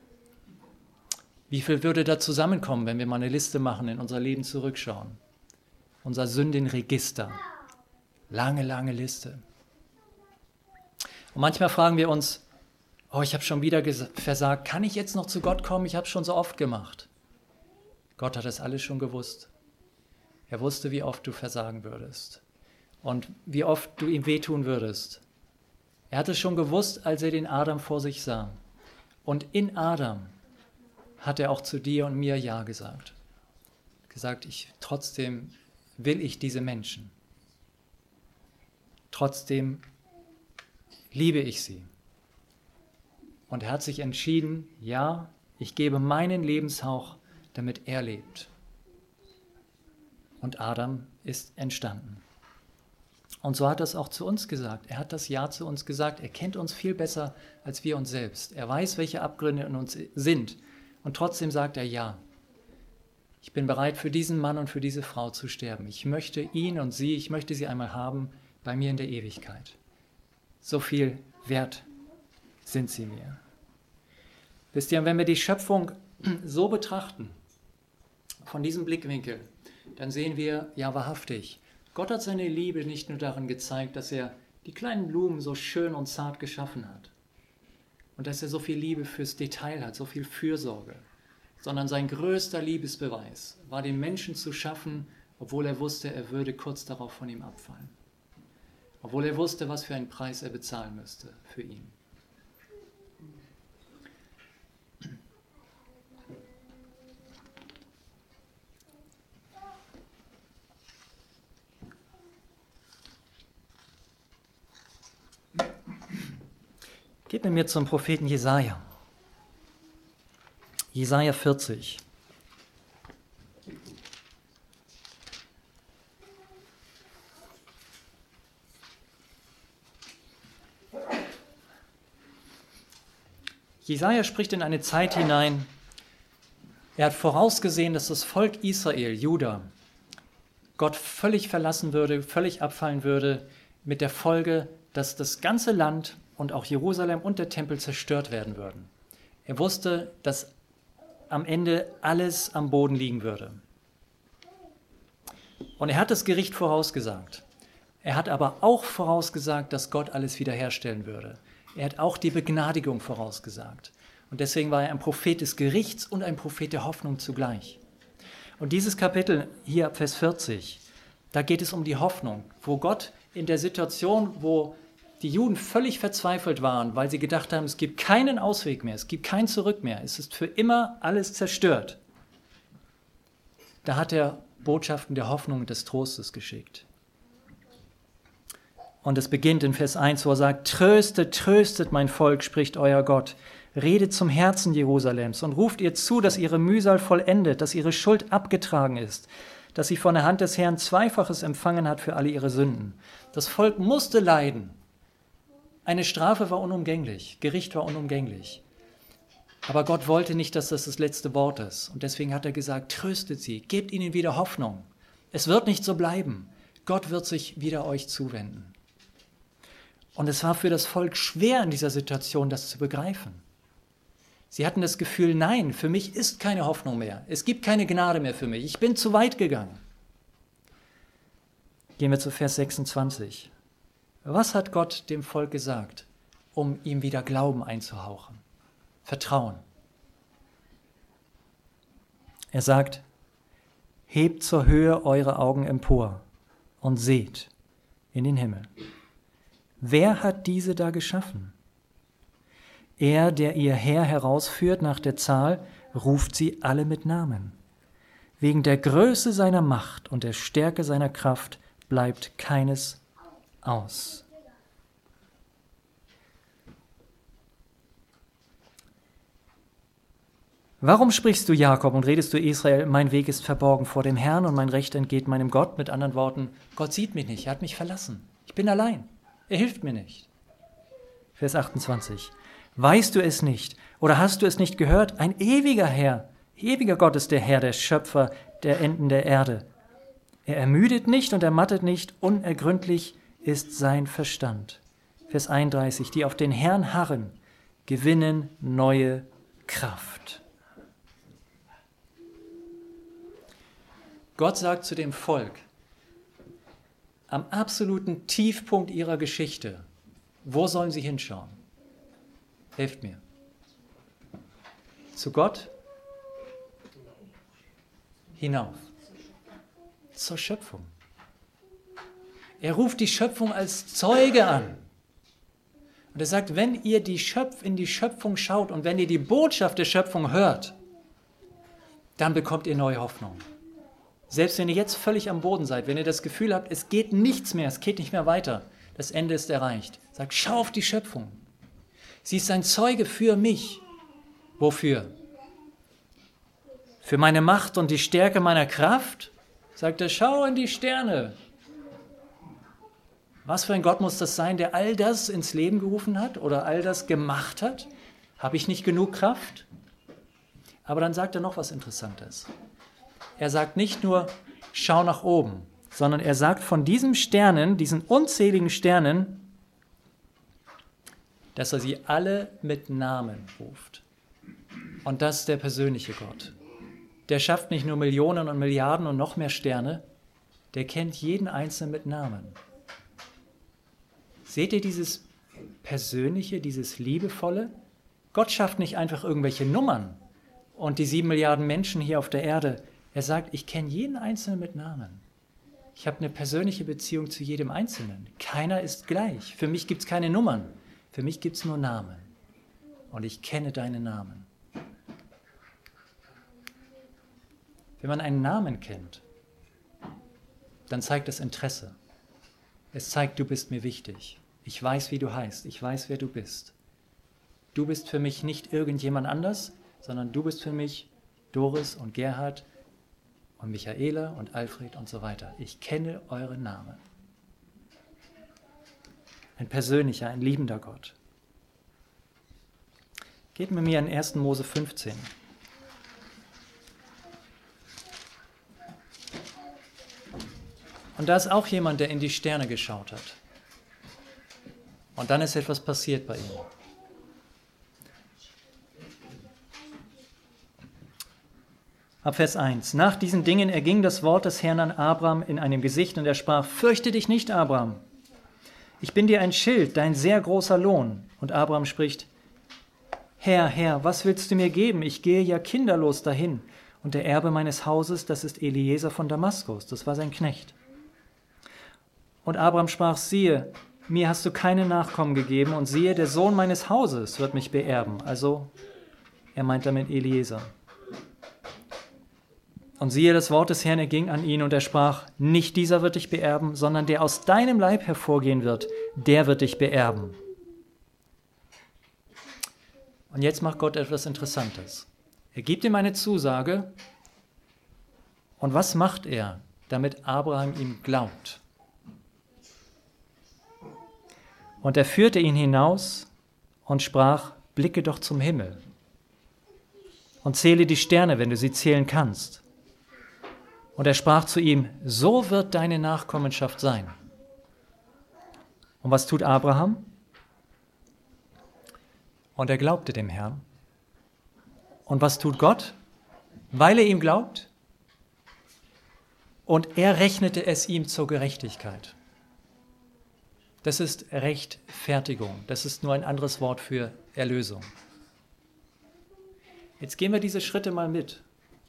Wie viel würde da zusammenkommen, wenn wir mal eine Liste machen, in unser Leben zurückschauen? Unser Sündenregister. Lange, lange Liste. Und manchmal fragen wir uns, oh, ich habe schon wieder versagt, kann ich jetzt noch zu Gott kommen? Ich habe es schon so oft gemacht. Gott hat das alles schon gewusst. Er wusste, wie oft du versagen würdest und wie oft du ihm wehtun würdest. Er hat es schon gewusst, als er den Adam vor sich sah. Und in Adam hat er auch zu dir und mir Ja gesagt. Gesagt, ich, trotzdem will ich diese Menschen. Trotzdem liebe ich sie. Und er hat sich entschieden, ja, ich gebe meinen Lebenshauch, damit er lebt. Und Adam ist entstanden. Und so hat er es auch zu uns gesagt. Er hat das Ja zu uns gesagt. Er kennt uns viel besser als wir uns selbst. Er weiß, welche Abgründe in uns sind. Und trotzdem sagt er Ja. Ich bin bereit, für diesen Mann und für diese Frau zu sterben. Ich möchte ihn und sie, ich möchte sie einmal haben bei mir in der Ewigkeit. So viel wert sind sie mir. Wisst ihr, wenn wir die Schöpfung so betrachten, von diesem Blickwinkel, dann sehen wir, ja wahrhaftig, Gott hat seine Liebe nicht nur darin gezeigt, dass er die kleinen Blumen so schön und zart geschaffen hat und dass er so viel Liebe fürs Detail hat, so viel Fürsorge, sondern sein größter Liebesbeweis war, den Menschen zu schaffen, obwohl er wusste, er würde kurz darauf von ihm abfallen. Obwohl er wusste, was für einen Preis er bezahlen müsste für ihn. Geht mit mir zum Propheten Jesaja. Jesaja vierzig. Jesaja spricht in eine Zeit hinein. Er hat vorausgesehen, dass das Volk Israel, Juda, Gott völlig verlassen würde, völlig abfallen würde, mit der Folge, dass das ganze Land und auch Jerusalem und der Tempel zerstört werden würden. Er wusste, dass am Ende alles am Boden liegen würde. Und er hat das Gericht vorausgesagt. Er hat aber auch vorausgesagt, dass Gott alles wiederherstellen würde. Er hat auch die Begnadigung vorausgesagt. Und deswegen war er ein Prophet des Gerichts und ein Prophet der Hoffnung zugleich. Und dieses Kapitel hier ab Vers vierzig, da geht es um die Hoffnung, wo Gott in der Situation, wo die Juden völlig verzweifelt waren, weil sie gedacht haben, es gibt keinen Ausweg mehr, es gibt kein Zurück mehr, es ist für immer alles zerstört. Da hat er Botschaften der Hoffnung und des Trostes geschickt. Und es beginnt in Vers eins, wo er sagt, tröstet, tröstet mein Volk, spricht euer Gott. Redet zum Herzen Jerusalems und ruft ihr zu, dass ihre Mühsal vollendet, dass ihre Schuld abgetragen ist, dass sie von der Hand des Herrn Zweifaches empfangen hat für alle ihre Sünden. Das Volk musste leiden. Eine Strafe war unumgänglich, Gericht war unumgänglich. Aber Gott wollte nicht, dass das das letzte Wort ist. Und deswegen hat er gesagt, tröstet sie, gebt ihnen wieder Hoffnung. Es wird nicht so bleiben. Gott wird sich wieder euch zuwenden. Und es war für das Volk schwer in dieser Situation, das zu begreifen. Sie hatten das Gefühl, nein, für mich ist keine Hoffnung mehr. Es gibt keine Gnade mehr für mich. Ich bin zu weit gegangen. Gehen wir zu Vers sechsundzwanzig. Was hat Gott dem Volk gesagt, um ihm wieder Glauben einzuhauchen? Vertrauen. Er sagt, hebt zur Höhe eure Augen empor und seht in den Himmel. Wer hat diese da geschaffen? Er, der ihr Heer herausführt nach der Zahl, ruft sie alle mit Namen. Wegen der Größe seiner Macht und der Stärke seiner Kraft bleibt keines aus. Warum sprichst du, Jakob, und redest du, Israel, mein Weg ist verborgen vor dem Herrn und mein Recht entgeht meinem Gott? Mit anderen Worten, Gott sieht mich nicht, er hat mich verlassen. Ich bin allein, er hilft mir nicht. Vers achtundzwanzig. Weißt du es nicht oder hast du es nicht gehört? Ein ewiger Herr, ewiger Gott ist der Herr, der Schöpfer der Enden der Erde. Er ermüdet nicht und ermattet nicht, unergründlich ist sein Verstand. Vers einunddreißig. Die auf den Herrn harren, gewinnen neue Kraft. Gott sagt zu dem Volk, am absoluten Tiefpunkt ihrer Geschichte, wo sollen sie hinschauen? Helft mir. Zu Gott? Hinauf. Zur Schöpfung. Er ruft die Schöpfung als Zeuge an. Und er sagt, wenn ihr die Schöpf- in die Schöpfung schaut und wenn ihr die Botschaft der Schöpfung hört, dann bekommt ihr neue Hoffnung. Selbst wenn ihr jetzt völlig am Boden seid, wenn ihr das Gefühl habt, es geht nichts mehr, es geht nicht mehr weiter, das Ende ist erreicht. Sagt, schau auf die Schöpfung. Sie ist ein Zeuge für mich. Wofür? Für meine Macht und die Stärke meiner Kraft? Sagt er, schau in die Sterne. Was für ein Gott muss das sein, der all das ins Leben gerufen hat oder all das gemacht hat? Habe ich nicht genug Kraft? Aber dann sagt er noch was Interessantes. Er sagt nicht nur, schau nach oben, sondern er sagt von diesen Sternen, diesen unzähligen Sternen, dass er sie alle mit Namen ruft. Und das ist der persönliche Gott. Der schafft nicht nur Millionen und Milliarden und noch mehr Sterne, der kennt jeden Einzelnen mit Namen. Seht ihr dieses Persönliche, dieses Liebevolle? Gott schafft nicht einfach irgendwelche Nummern und die sieben Milliarden Menschen hier auf der Erde. Er sagt, ich kenne jeden Einzelnen mit Namen. Ich habe eine persönliche Beziehung zu jedem Einzelnen. Keiner ist gleich. Für mich gibt es keine Nummern. Für mich gibt es nur Namen. Und ich kenne deine Namen. Wenn man einen Namen kennt, dann zeigt das Interesse. Es zeigt, du bist mir wichtig. Ich weiß, wie du heißt. Ich weiß, wer du bist. Du bist für mich nicht irgendjemand anders, sondern du bist für mich Doris und Gerhard und Michaela und Alfred und so weiter. Ich kenne eure Namen. Ein persönlicher, ein liebender Gott. Geht mit mir in ersten Mose fünfzehn. Und da ist auch jemand, der in die Sterne geschaut hat. Und dann ist etwas passiert bei ihm. Ab Vers eins. Nach diesen Dingen erging das Wort des Herrn an Abram in einem Gesicht und er sprach, fürchte dich nicht, Abram. Ich bin dir ein Schild, dein sehr großer Lohn. Und Abram spricht, Herr, Herr, was willst du mir geben? Ich gehe ja kinderlos dahin. Und der Erbe meines Hauses, das ist Eliezer von Damaskus. Das war sein Knecht. Und Abram sprach, siehe, mir hast du keine Nachkommen gegeben und siehe, der Sohn meines Hauses wird mich beerben. Also, er meint damit Eliezer. Und siehe, das Wort des Herrn erging an ihn und er sprach, nicht dieser wird dich beerben, sondern der aus deinem Leib hervorgehen wird, der wird dich beerben. Und jetzt macht Gott etwas Interessantes. Er gibt ihm eine Zusage. Und was macht er, damit Abraham ihm glaubt? Und er führte ihn hinaus und sprach, blicke doch zum Himmel und zähle die Sterne, wenn du sie zählen kannst. Und er sprach zu ihm, so wird deine Nachkommenschaft sein. Und was tut Abraham? Und er glaubte dem Herrn. Und was tut Gott? Weil er ihm glaubt. Und er rechnete es ihm zur Gerechtigkeit. Das ist Rechtfertigung. Das ist nur ein anderes Wort für Erlösung. Jetzt gehen wir diese Schritte mal mit.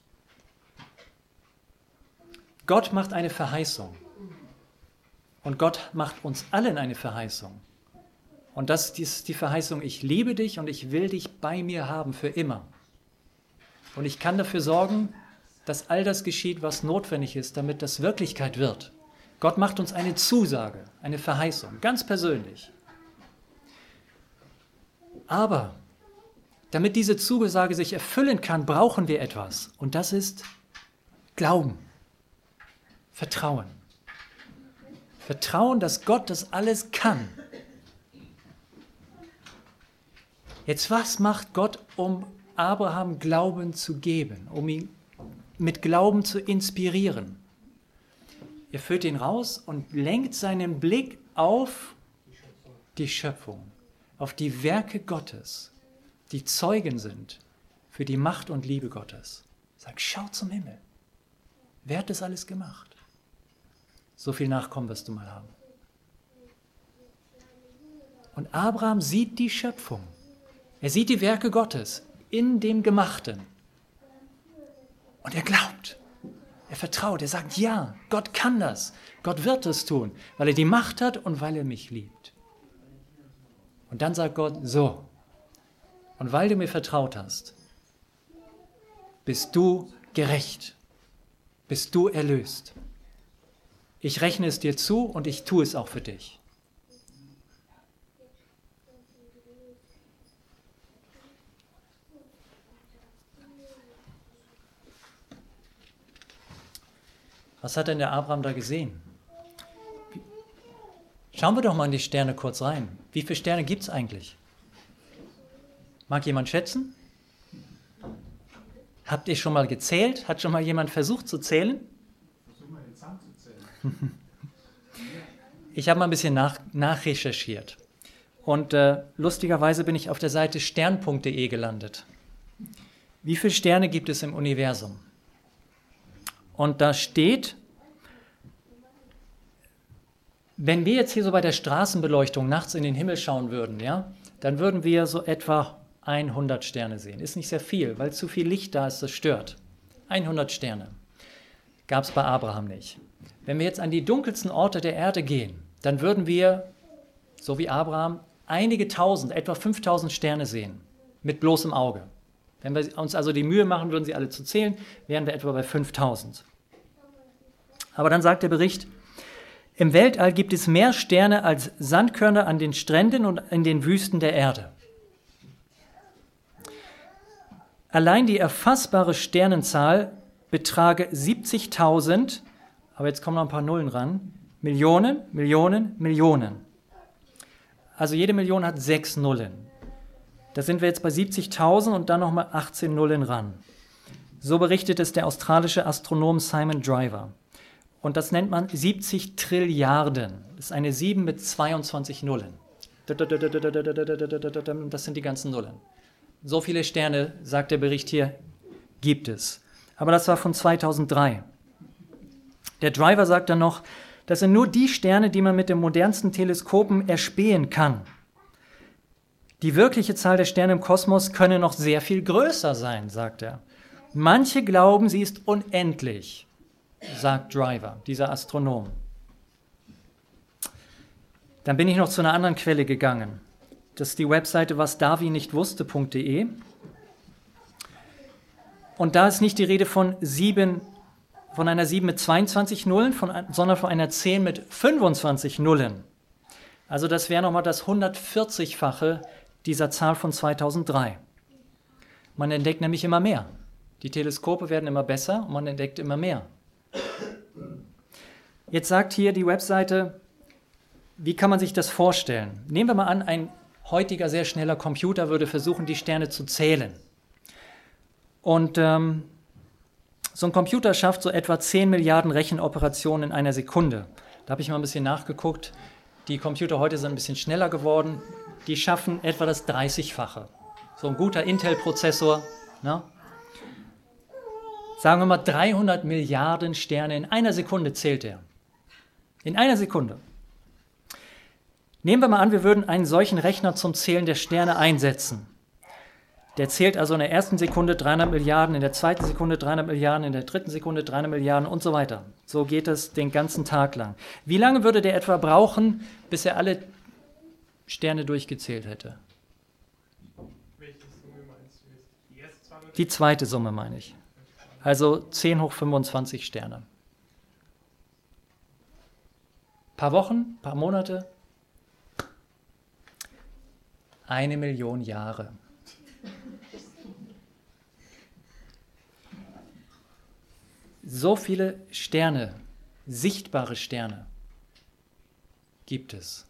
Gott macht eine Verheißung. Und Gott macht uns allen eine Verheißung. Und das ist die Verheißung, ich liebe dich und ich will dich bei mir haben für immer. Und ich kann dafür sorgen, dass all das geschieht, was notwendig ist, damit das Wirklichkeit wird. Gott macht uns eine Zusage, eine Verheißung, ganz persönlich. Aber damit diese Zusage sich erfüllen kann, brauchen wir etwas. Und das ist Glauben, Vertrauen. Vertrauen, dass Gott das alles kann. Jetzt, was macht Gott, um Abraham Glauben zu geben, um ihn mit Glauben zu inspirieren? Er führt ihn raus und lenkt seinen Blick auf die Schöpfung, auf die Werke Gottes, die Zeugen sind für die Macht und Liebe Gottes. Er sagt, schau zum Himmel. Wer hat das alles gemacht? So viel Nachkommen wirst du mal haben. Und Abraham sieht die Schöpfung. Er sieht die Werke Gottes in dem Gemachten. Und er glaubt. Er vertraut, er sagt, ja, Gott kann das. Gott wird es tun, weil er die Macht hat und weil er mich liebt. Und dann sagt Gott, so, und weil du mir vertraut hast, bist du gerecht, bist du erlöst. Ich rechne es dir zu und ich tue es auch für dich. Was hat denn der Abraham da gesehen? Schauen wir doch mal in die Sterne kurz rein. Wie viele Sterne gibt es eigentlich? Mag jemand schätzen? Habt ihr schon mal gezählt? Hat schon mal jemand versucht zu zählen? Versuch mal den Zahn zu zählen. Ich habe mal ein bisschen nach, nachrecherchiert. Und äh, lustigerweise bin ich auf der Seite stern punkt de gelandet. Wie viele Sterne gibt es im Universum? Und da steht, wenn wir jetzt hier so bei der Straßenbeleuchtung nachts in den Himmel schauen würden, ja, dann würden wir so etwa hundert Sterne sehen. Ist nicht sehr viel, weil zu viel Licht da ist, das stört. hundert Sterne. Gab es bei Abraham nicht. Wenn wir jetzt an die dunkelsten Orte der Erde gehen, dann würden wir, so wie Abraham, einige tausend, etwa fünftausend Sterne sehen, mit bloßem Auge. Wenn wir uns also die Mühe machen würden, sie alle zu zählen, wären wir etwa bei fünftausend. Aber dann sagt der Bericht, im Weltall gibt es mehr Sterne als Sandkörner an den Stränden und in den Wüsten der Erde. Allein die erfassbare Sternenzahl betrage siebzigtausend, aber jetzt kommen noch ein paar Nullen ran, Millionen, Millionen, Millionen. Also jede Million hat sechs Nullen. Da sind wir jetzt bei siebzigtausend und dann nochmal achtzehn Nullen ran. So berichtet es der australische Astronom Simon Driver. Und das nennt man siebzig Trilliarden. Das ist eine sieben mit zweiundzwanzig Nullen. Das sind die ganzen Nullen. So viele Sterne, sagt der Bericht hier, gibt es. Aber das war von zweitausenddrei. Der Driver sagt dann noch, das sind nur die Sterne, die man mit den modernsten Teleskopen erspähen kann. Die wirkliche Zahl der Sterne im Kosmos könne noch sehr viel größer sein, sagt er. Manche glauben, sie ist unendlich, sagt Driver, dieser Astronom. Dann bin ich noch zu einer anderen Quelle gegangen. Das ist die Webseite wasdarwinichtwusste punkt de. Und da ist nicht die Rede von, sieben, von einer sieben mit zweiundzwanzig Nullen, von, sondern von einer zehn mit fünfundzwanzig Nullen. Also das wäre nochmal das hundertvierzigfache dieser Zahl von zweitausenddrei. Man entdeckt nämlich immer mehr. Die Teleskope werden immer besser und man entdeckt immer mehr. Jetzt sagt hier die Webseite, wie kann man sich das vorstellen? Nehmen wir mal an, ein heutiger sehr schneller Computer würde versuchen, die Sterne zu zählen. Und ähm, so ein Computer schafft so etwa zehn Milliarden Rechenoperationen in einer Sekunde. Da habe ich mal ein bisschen nachgeguckt. Die Computer heute sind ein bisschen schneller geworden. Die schaffen etwa das dreißigfache. So ein guter Intel-Prozessor, ne? Sagen wir mal dreihundert Milliarden Sterne in einer Sekunde zählt er. In einer Sekunde. Nehmen wir mal an, wir würden einen solchen Rechner zum Zählen der Sterne einsetzen. Der zählt also in der ersten Sekunde dreihundert Milliarden, in der zweiten Sekunde dreihundert Milliarden, in der dritten Sekunde dreihundert Milliarden und so weiter. So geht es den ganzen Tag lang. Wie lange würde der etwa brauchen, bis er alle Sterne durchgezählt hätte? Welche Summe meinst du jetzt? Die erste Zahl oder Die zweite Summe meine ich. Also zehn hoch fünfundzwanzig Sterne. Paar Wochen, paar Monate, eine Million Jahre. So viele Sterne, sichtbare Sterne, gibt es.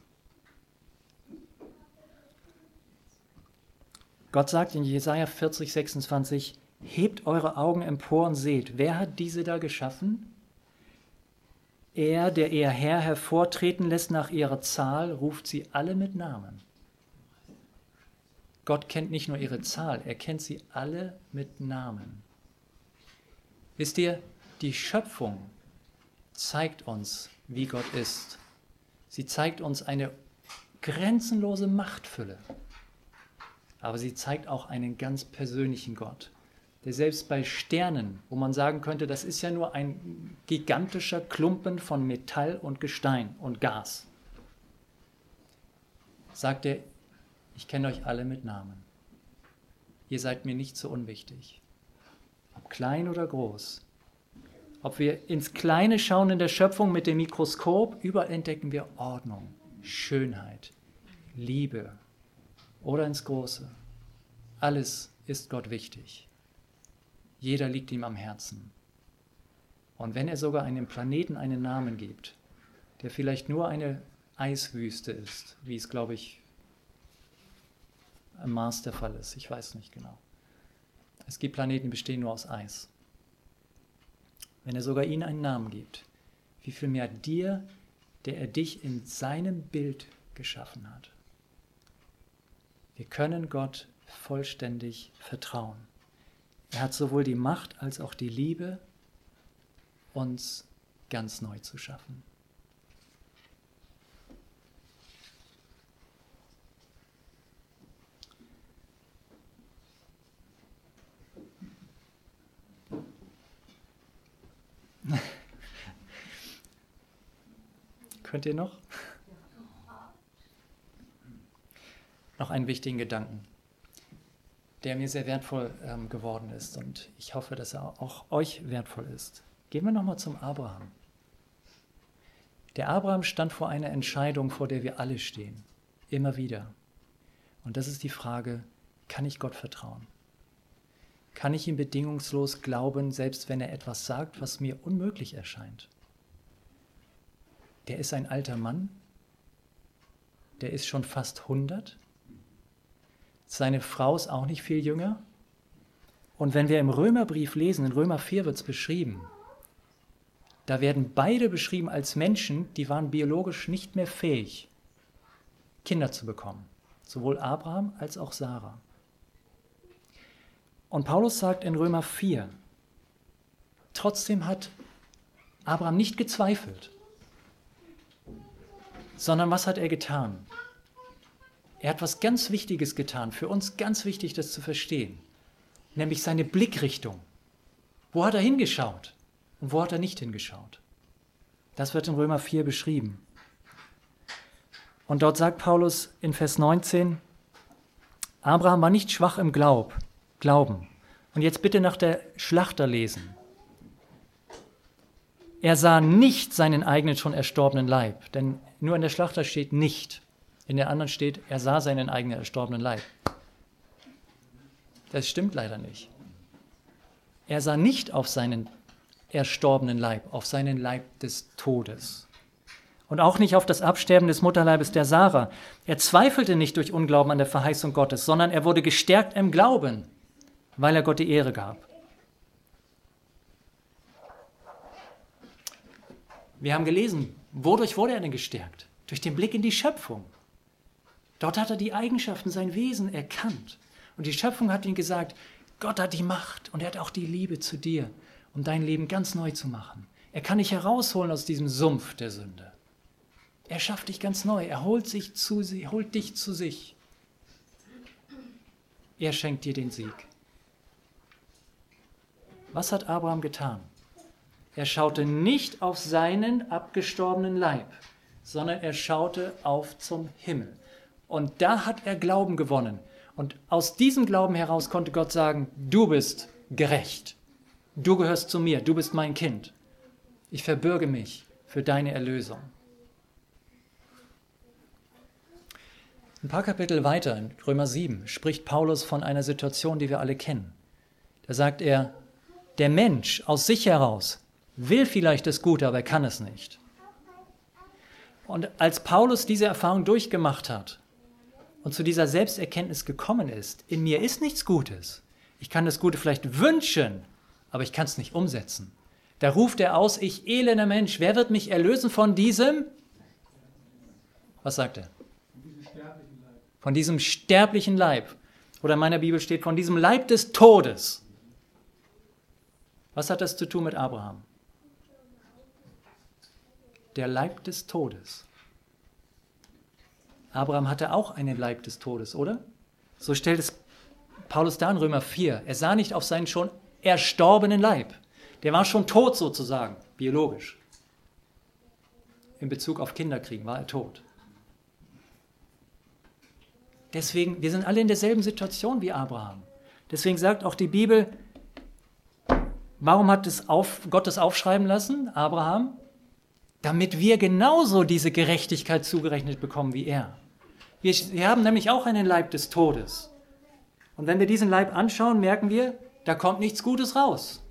Gott sagt in Jesaja vierzig, sechsundzwanzig, hebt eure Augen empor und seht, wer hat diese da geschaffen? Er, der ihr Herr hervortreten lässt nach ihrer Zahl, ruft sie alle mit Namen. Gott kennt nicht nur ihre Zahl, er kennt sie alle mit Namen. Wisst ihr, die Schöpfung zeigt uns, wie Gott ist. Sie zeigt uns eine grenzenlose Machtfülle. Aber sie zeigt auch einen ganz persönlichen Gott, der selbst bei Sternen, wo man sagen könnte, das ist ja nur ein gigantischer Klumpen von Metall und Gestein und Gas, sagt er, ich kenne euch alle mit Namen. Ihr seid mir nicht so unwichtig. Ob klein oder groß. Ob wir ins Kleine schauen in der Schöpfung mit dem Mikroskop, überall entdecken wir Ordnung, Schönheit, Liebe. Oder ins Große. Alles ist Gott wichtig. Jeder liegt ihm am Herzen. Und wenn er sogar einem Planeten einen Namen gibt, der vielleicht nur eine Eiswüste ist, wie es, glaube ich, am Mars der Fall ist, ich weiß nicht genau. Es gibt Planeten, die bestehen nur aus Eis. Wenn er sogar ihnen einen Namen gibt, wie viel mehr dir, der er dich in seinem Bild geschaffen hat. Wir können Gott vollständig vertrauen. Er hat sowohl die Macht als auch die Liebe, uns ganz neu zu schaffen. Könnt ihr noch? Noch einen wichtigen Gedanken, der mir sehr wertvoll ähm, geworden ist und ich hoffe, dass er auch euch wertvoll ist. Gehen wir nochmal zum Abraham. Der Abraham stand vor einer Entscheidung, vor der wir alle stehen, immer wieder. Und das ist die Frage, kann ich Gott vertrauen? Kann ich ihm bedingungslos glauben, selbst wenn er etwas sagt, was mir unmöglich erscheint? Der ist ein alter Mann, der ist schon fast hundert. Seine Frau ist auch nicht viel jünger. Und wenn wir im Römerbrief lesen, in Römer vier wird es beschrieben, da werden beide beschrieben als Menschen, die waren biologisch nicht mehr fähig, Kinder zu bekommen. Sowohl Abraham als auch Sarah. Und Paulus sagt in Römer vier, trotzdem hat Abraham nicht gezweifelt, sondern was hat er getan? Er hat was ganz Wichtiges getan, für uns ganz wichtig, das zu verstehen, nämlich seine Blickrichtung. Wo hat er hingeschaut und wo hat er nicht hingeschaut? Das wird in Römer vier beschrieben. Und dort sagt Paulus in Vers neunzehn, Abraham war nicht schwach im Glaub, Glauben. Und jetzt bitte nach der Schlachter lesen. Er sah nicht seinen eigenen schon erstorbenen Leib, denn nur in der Schlachter steht nicht. In der anderen steht, er sah seinen eigenen erstorbenen Leib. Das stimmt leider nicht. Er sah nicht auf seinen erstorbenen Leib, auf seinen Leib des Todes. Und auch nicht auf das Absterben des Mutterleibes der Sarah. Er zweifelte nicht durch Unglauben an der Verheißung Gottes, sondern er wurde gestärkt im Glauben, weil er Gott die Ehre gab. Wir haben gelesen, wodurch wurde er denn gestärkt? Durch den Blick in die Schöpfung. Dort hat er die Eigenschaften, sein Wesen erkannt. Und die Schöpfung hat ihm gesagt, Gott hat die Macht und er hat auch die Liebe zu dir, um dein Leben ganz neu zu machen. Er kann dich herausholen aus diesem Sumpf der Sünde. Er schafft dich ganz neu, er holt, sich zu, holt dich zu sich. Er schenkt dir den Sieg. Was hat Abraham getan? Er schaute nicht auf seinen abgestorbenen Leib, sondern er schaute auf zum Himmel. Und da hat er Glauben gewonnen. Und aus diesem Glauben heraus konnte Gott sagen, du bist gerecht. Du gehörst zu mir, du bist mein Kind. Ich verbürge mich für deine Erlösung. Ein paar Kapitel weiter, in Römer sieben, spricht Paulus von einer Situation, die wir alle kennen. Da sagt er, der Mensch aus sich heraus will vielleicht das Gute, aber er kann es nicht. Und als Paulus diese Erfahrung durchgemacht hat und zu dieser Selbsterkenntnis gekommen ist, in mir ist nichts Gutes. Ich kann das Gute vielleicht wünschen, aber ich kann es nicht umsetzen. Da ruft er aus, ich elender Mensch, wer wird mich erlösen von diesem? Was sagt er? Von diesem sterblichen Leib. Oder in meiner Bibel steht, von diesem Leib des Todes. Was hat das zu tun mit Abraham? Der Leib des Todes. Abraham hatte auch einen Leib des Todes, oder? So stellt es Paulus dar in Römer vier. Er sah nicht auf seinen schon erstorbenen Leib. Der war schon tot sozusagen, biologisch. In Bezug auf Kinderkriegen war er tot. Deswegen, wir sind alle in derselben Situation wie Abraham. Deswegen sagt auch die Bibel, warum hat es auf, Gott es aufschreiben lassen, Abraham? Damit wir genauso diese Gerechtigkeit zugerechnet bekommen wie er. Wir, wir haben nämlich auch einen Leib des Todes. Und wenn wir diesen Leib anschauen, merken wir, da kommt nichts Gutes raus.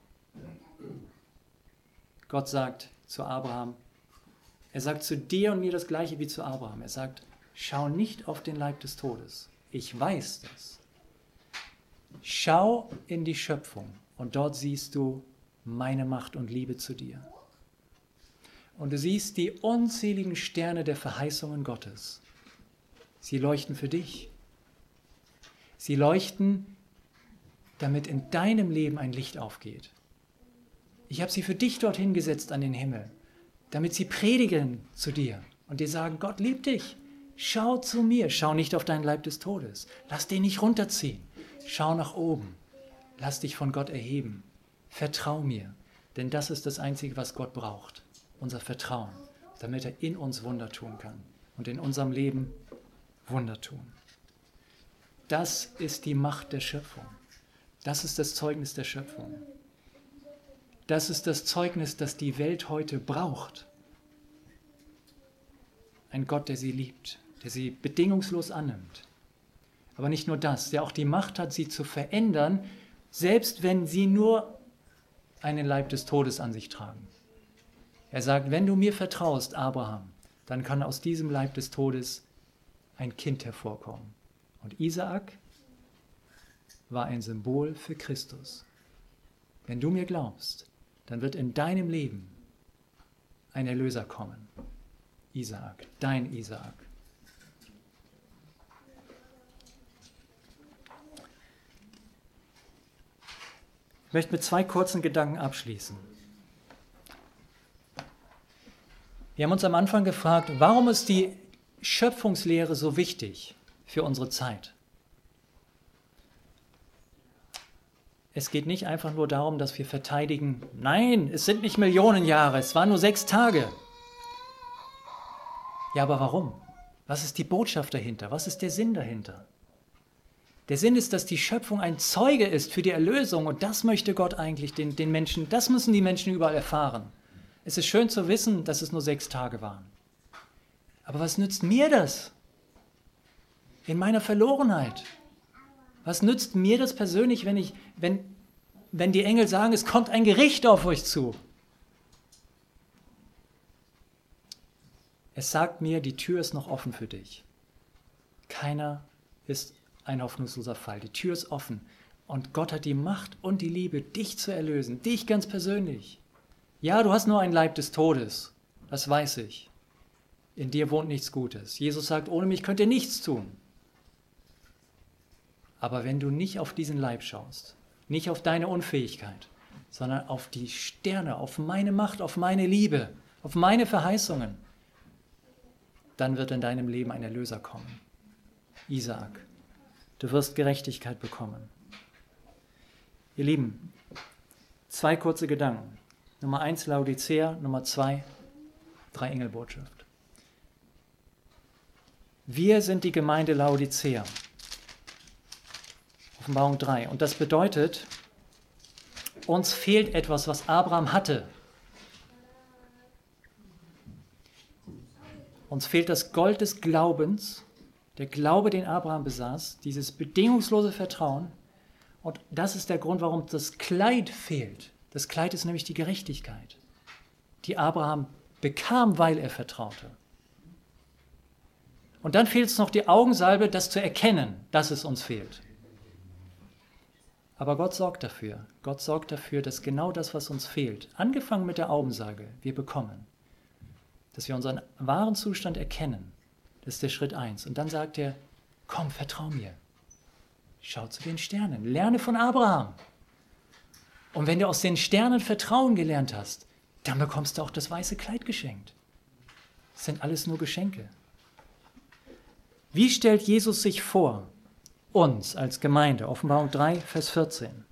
Gott sagt zu Abraham, er sagt zu dir und mir das Gleiche wie zu Abraham. Er sagt, schau nicht auf den Leib des Todes. Ich weiß das. Schau in die Schöpfung und dort siehst du meine Macht und Liebe zu dir. Und du siehst die unzähligen Sterne der Verheißungen Gottes. Sie leuchten für dich. Sie leuchten, damit in deinem Leben ein Licht aufgeht. Ich habe sie für dich dorthin gesetzt an den Himmel, damit sie predigen zu dir und dir sagen, Gott liebt dich. Schau zu mir, schau nicht auf deinen Leib des Todes. Lass den nicht runterziehen. Schau nach oben. Lass dich von Gott erheben. Vertrau mir, denn das ist das Einzige, was Gott braucht. Unser Vertrauen, damit er in uns Wunder tun kann und in unserem Leben Wunder tun. Das ist die Macht der Schöpfung. Das ist das Zeugnis der Schöpfung. Das ist das Zeugnis, das die Welt heute braucht. Ein Gott, der sie liebt, der sie bedingungslos annimmt. Aber nicht nur das, der auch die Macht hat, sie zu verändern, selbst wenn sie nur einen Leib des Todes an sich tragen. Er sagt, wenn du mir vertraust, Abraham, dann kann aus diesem Leib des Todes ein Kind hervorkommen. Und Isaak war ein Symbol für Christus. Wenn du mir glaubst, dann wird in deinem Leben ein Erlöser kommen. Isaak, dein Isaak. Ich möchte mit zwei kurzen Gedanken abschließen. Wir haben uns am Anfang gefragt, warum ist die Schöpfungslehre so wichtig für unsere Zeit? Es geht nicht einfach nur darum, dass wir verteidigen, nein, es sind nicht Millionen Jahre, es waren nur sechs Tage. Ja, aber warum? Was ist die Botschaft dahinter? Was ist der Sinn dahinter? Der Sinn ist, dass die Schöpfung ein Zeuge ist für die Erlösung und das möchte Gott eigentlich den, den Menschen, das müssen die Menschen überall erfahren. Es ist schön zu wissen, dass es nur sechs Tage waren. Aber was nützt mir das? In meiner Verlorenheit. Was nützt mir das persönlich, wenn, ich, wenn, wenn die Engel sagen, es kommt ein Gericht auf euch zu? Es sagt mir, die Tür ist noch offen für dich. Keiner ist ein hoffnungsloser Fall. Die Tür ist offen und Gott hat die Macht und die Liebe, dich zu erlösen, dich ganz persönlich. Ja, du hast nur einen Leib des Todes, das weiß ich. In dir wohnt nichts Gutes. Jesus sagt, ohne mich könnt ihr nichts tun. Aber wenn du nicht auf diesen Leib schaust, nicht auf deine Unfähigkeit, sondern auf die Sterne, auf meine Macht, auf meine Liebe, auf meine Verheißungen, dann wird in deinem Leben ein Erlöser kommen. Isaak, du wirst Gerechtigkeit bekommen. Ihr Lieben, zwei kurze Gedanken. Nummer eins, Laodicea. Nummer zwei, Drei-Engel-Botschaft. Wir sind die Gemeinde Laodicea. Offenbarung drei. Und das bedeutet, uns fehlt etwas, was Abraham hatte. Uns fehlt das Gold des Glaubens, der Glaube, den Abraham besaß, dieses bedingungslose Vertrauen. Und das ist der Grund, warum das Kleid fehlt. Das Kleid ist nämlich die Gerechtigkeit, die Abraham bekam, weil er vertraute. Und dann fehlt es noch die Augensalbe, das zu erkennen, dass es uns fehlt. Aber Gott sorgt dafür. Gott sorgt dafür, dass genau das, was uns fehlt, angefangen mit der Augensalbe, wir bekommen. Dass wir unseren wahren Zustand erkennen. Das ist der Schritt eins. Und dann sagt er, komm, vertrau mir. Schau zu den Sternen. Lerne von Abraham. Und wenn du aus den Sternen Vertrauen gelernt hast, dann bekommst du auch das weiße Kleid geschenkt. Das sind alles nur Geschenke. Wie stellt Jesus sich vor, uns als Gemeinde? Offenbarung drei, Vers vierzehn.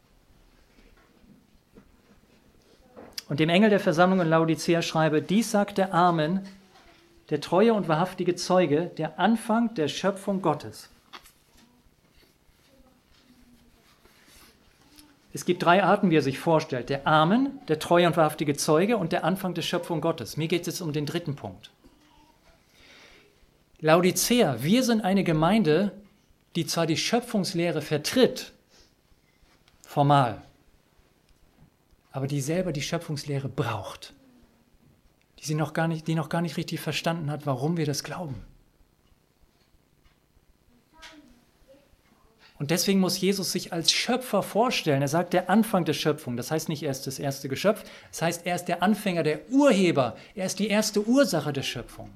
Und dem Engel der Versammlung in Laodicea schreibe, dies sagt der Amen, der treue und wahrhaftige Zeuge, der Anfang der Schöpfung Gottes. Es gibt drei Arten, wie er sich vorstellt. Der Amen, der treue und wahrhaftige Zeuge und der Anfang der Schöpfung Gottes. Mir geht es jetzt um den dritten Punkt. Laodicea, wir sind eine Gemeinde, die zwar die Schöpfungslehre vertritt, formal, aber die selber die Schöpfungslehre braucht. Die, sie noch gar nicht, die noch gar nicht richtig verstanden hat, warum wir das glauben. Und deswegen muss Jesus sich als Schöpfer vorstellen. Er sagt, der Anfang der Schöpfung. Das heißt nicht, er ist das erste Geschöpf. Das heißt, er ist der Anfänger, der Urheber. Er ist die erste Ursache der Schöpfung.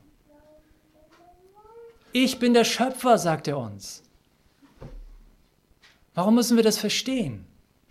Ich bin der Schöpfer, sagt er uns. Warum müssen wir das verstehen?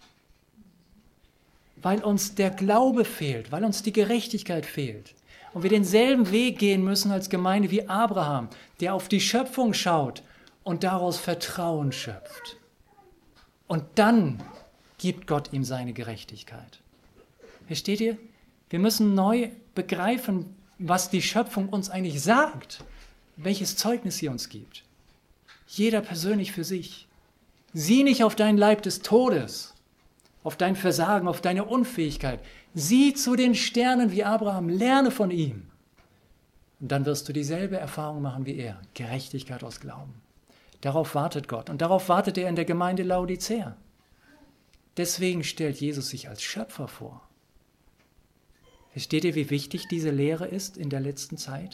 Weil uns der Glaube fehlt, weil uns die Gerechtigkeit fehlt. Und wir denselben Weg gehen müssen als Gemeinde wie Abraham, der auf die Schöpfung schaut und daraus Vertrauen schöpft. Und dann gibt Gott ihm seine Gerechtigkeit. Versteht ihr? Wir müssen neu begreifen, was die Schöpfung uns eigentlich sagt, welches Zeugnis sie uns gibt. Jeder persönlich für sich. Sieh nicht auf deinen Leib des Todes, auf dein Versagen, auf deine Unfähigkeit. Sieh zu den Sternen wie Abraham, lerne von ihm. Und dann wirst du dieselbe Erfahrung machen wie er, Gerechtigkeit aus Glauben. Darauf wartet Gott und darauf wartet er in der Gemeinde Laodicea. Deswegen stellt Jesus sich als Schöpfer vor. Versteht ihr, wie wichtig diese Lehre ist in der letzten Zeit?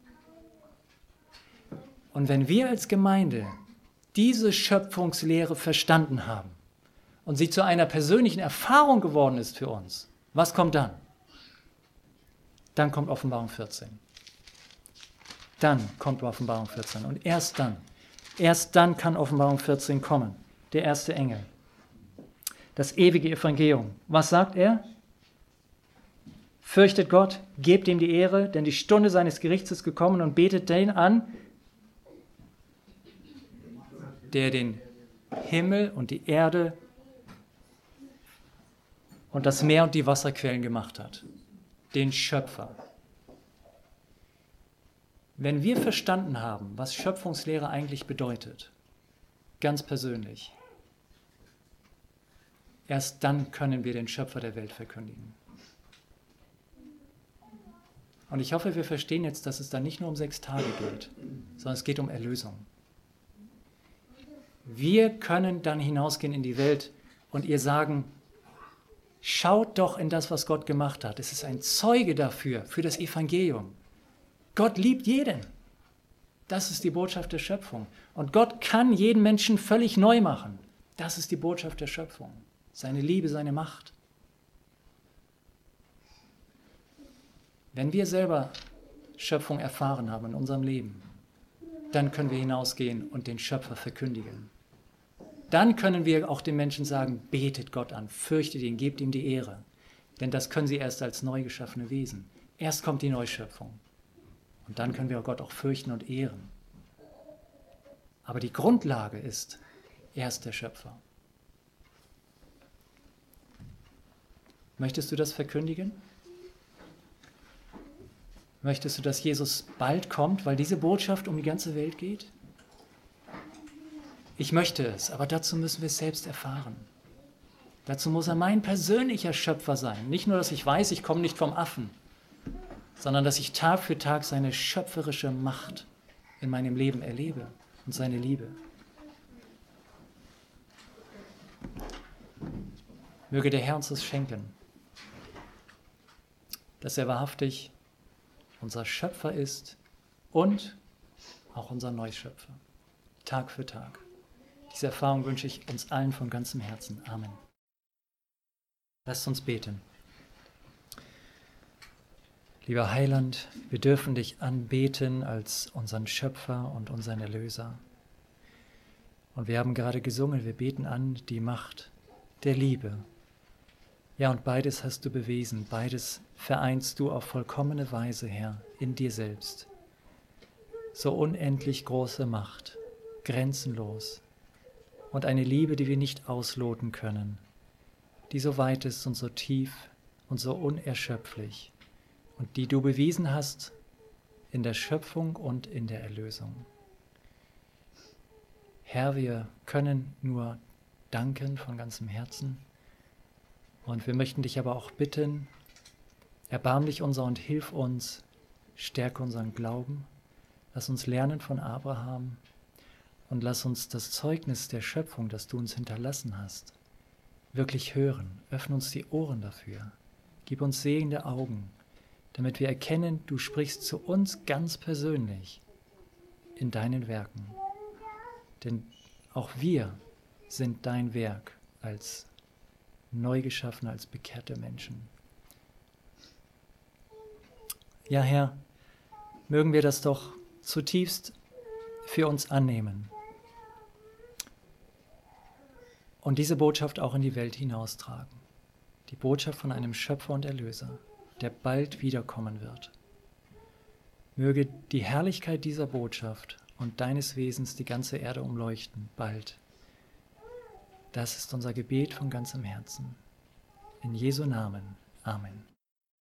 Und wenn wir als Gemeinde diese Schöpfungslehre verstanden haben und sie zu einer persönlichen Erfahrung geworden ist für uns, was kommt dann? Dann kommt Offenbarung vierzehn. Dann kommt Offenbarung vierzehn und erst dann, erst dann kann Offenbarung vierzehn kommen, der erste Engel. das ewige Evangelium. Was sagt er? Fürchtet Gott, gebt ihm die Ehre, denn die Stunde seines Gerichts ist gekommen, und betet den an, der den Himmel und die Erde und das Meer und die Wasserquellen gemacht hat. Den Schöpfer. Wenn wir verstanden haben, was Schöpfungslehre eigentlich bedeutet, ganz persönlich, erst dann können wir den Schöpfer der Welt verkündigen. Und ich hoffe, wir verstehen jetzt, dass es dann nicht nur um sechs Tage geht, sondern es geht um Erlösung. Wir können dann hinausgehen in die Welt und ihr sagen, schaut doch in das, was Gott gemacht hat. Es ist ein Zeuge dafür, für das Evangelium. Gott liebt jeden. Das ist die Botschaft der Schöpfung. Und Gott kann jeden Menschen völlig neu machen. Das ist die Botschaft der Schöpfung. Seine Liebe, seine Macht. Wenn wir selber Schöpfung erfahren haben in unserem Leben, dann können wir hinausgehen und den Schöpfer verkündigen. Dann können wir auch den Menschen sagen, betet Gott an, fürchtet ihn, gebt ihm die Ehre. Denn das können sie erst als neu geschaffene Wesen. Erst kommt die Neuschöpfung. Und dann können wir Gott auch fürchten und ehren. Aber die Grundlage ist, er ist der Schöpfer. Möchtest du das verkündigen? Möchtest du, dass Jesus bald kommt, weil diese Botschaft um die ganze Welt geht? Ich möchte es, aber dazu müssen wir es selbst erfahren. Dazu muss er mein persönlicher Schöpfer sein. Nicht nur, dass ich weiß, ich komme nicht vom Affen, sondern dass ich Tag für Tag seine schöpferische Macht in meinem Leben erlebe und seine Liebe. Möge der Herr uns das schenken, dass er wahrhaftig unser Schöpfer ist und auch unser Neuschöpfer, Tag für Tag. Diese Erfahrung wünsche ich uns allen von ganzem Herzen. Amen. Lasst uns beten. Lieber Heiland, wir dürfen dich anbeten als unseren Schöpfer und unseren Erlöser. Und wir haben gerade gesungen, wir beten an die Macht der Liebe. Ja, und beides hast du bewiesen, beides vereinst du auf vollkommene Weise, Herr, in dir selbst. So unendlich große Macht, grenzenlos und eine Liebe, die wir nicht ausloten können, die so weit ist und so tief und so unerschöpflich und die du bewiesen hast in der Schöpfung und in der Erlösung. Herr, wir können nur danken von ganzem Herzen. Und wir möchten dich aber auch bitten, erbarm dich unser und hilf uns, stärke unseren Glauben, lass uns lernen von Abraham und lass uns das Zeugnis der Schöpfung, das du uns hinterlassen hast, wirklich hören. Öffne uns die Ohren dafür, gib uns sehende Augen, damit wir erkennen, du sprichst zu uns ganz persönlich in deinen Werken. Denn auch wir sind dein Werk als neu geschaffene, als bekehrte Menschen. Ja, Herr, mögen wir das doch zutiefst für uns annehmen und diese Botschaft auch in die Welt hinaustragen. Die Botschaft von einem Schöpfer und Erlöser, der bald wiederkommen wird. Möge die Herrlichkeit dieser Botschaft und deines Wesens die ganze Erde umleuchten, bald. Das ist unser Gebet von ganzem Herzen. In Jesu Namen. Amen.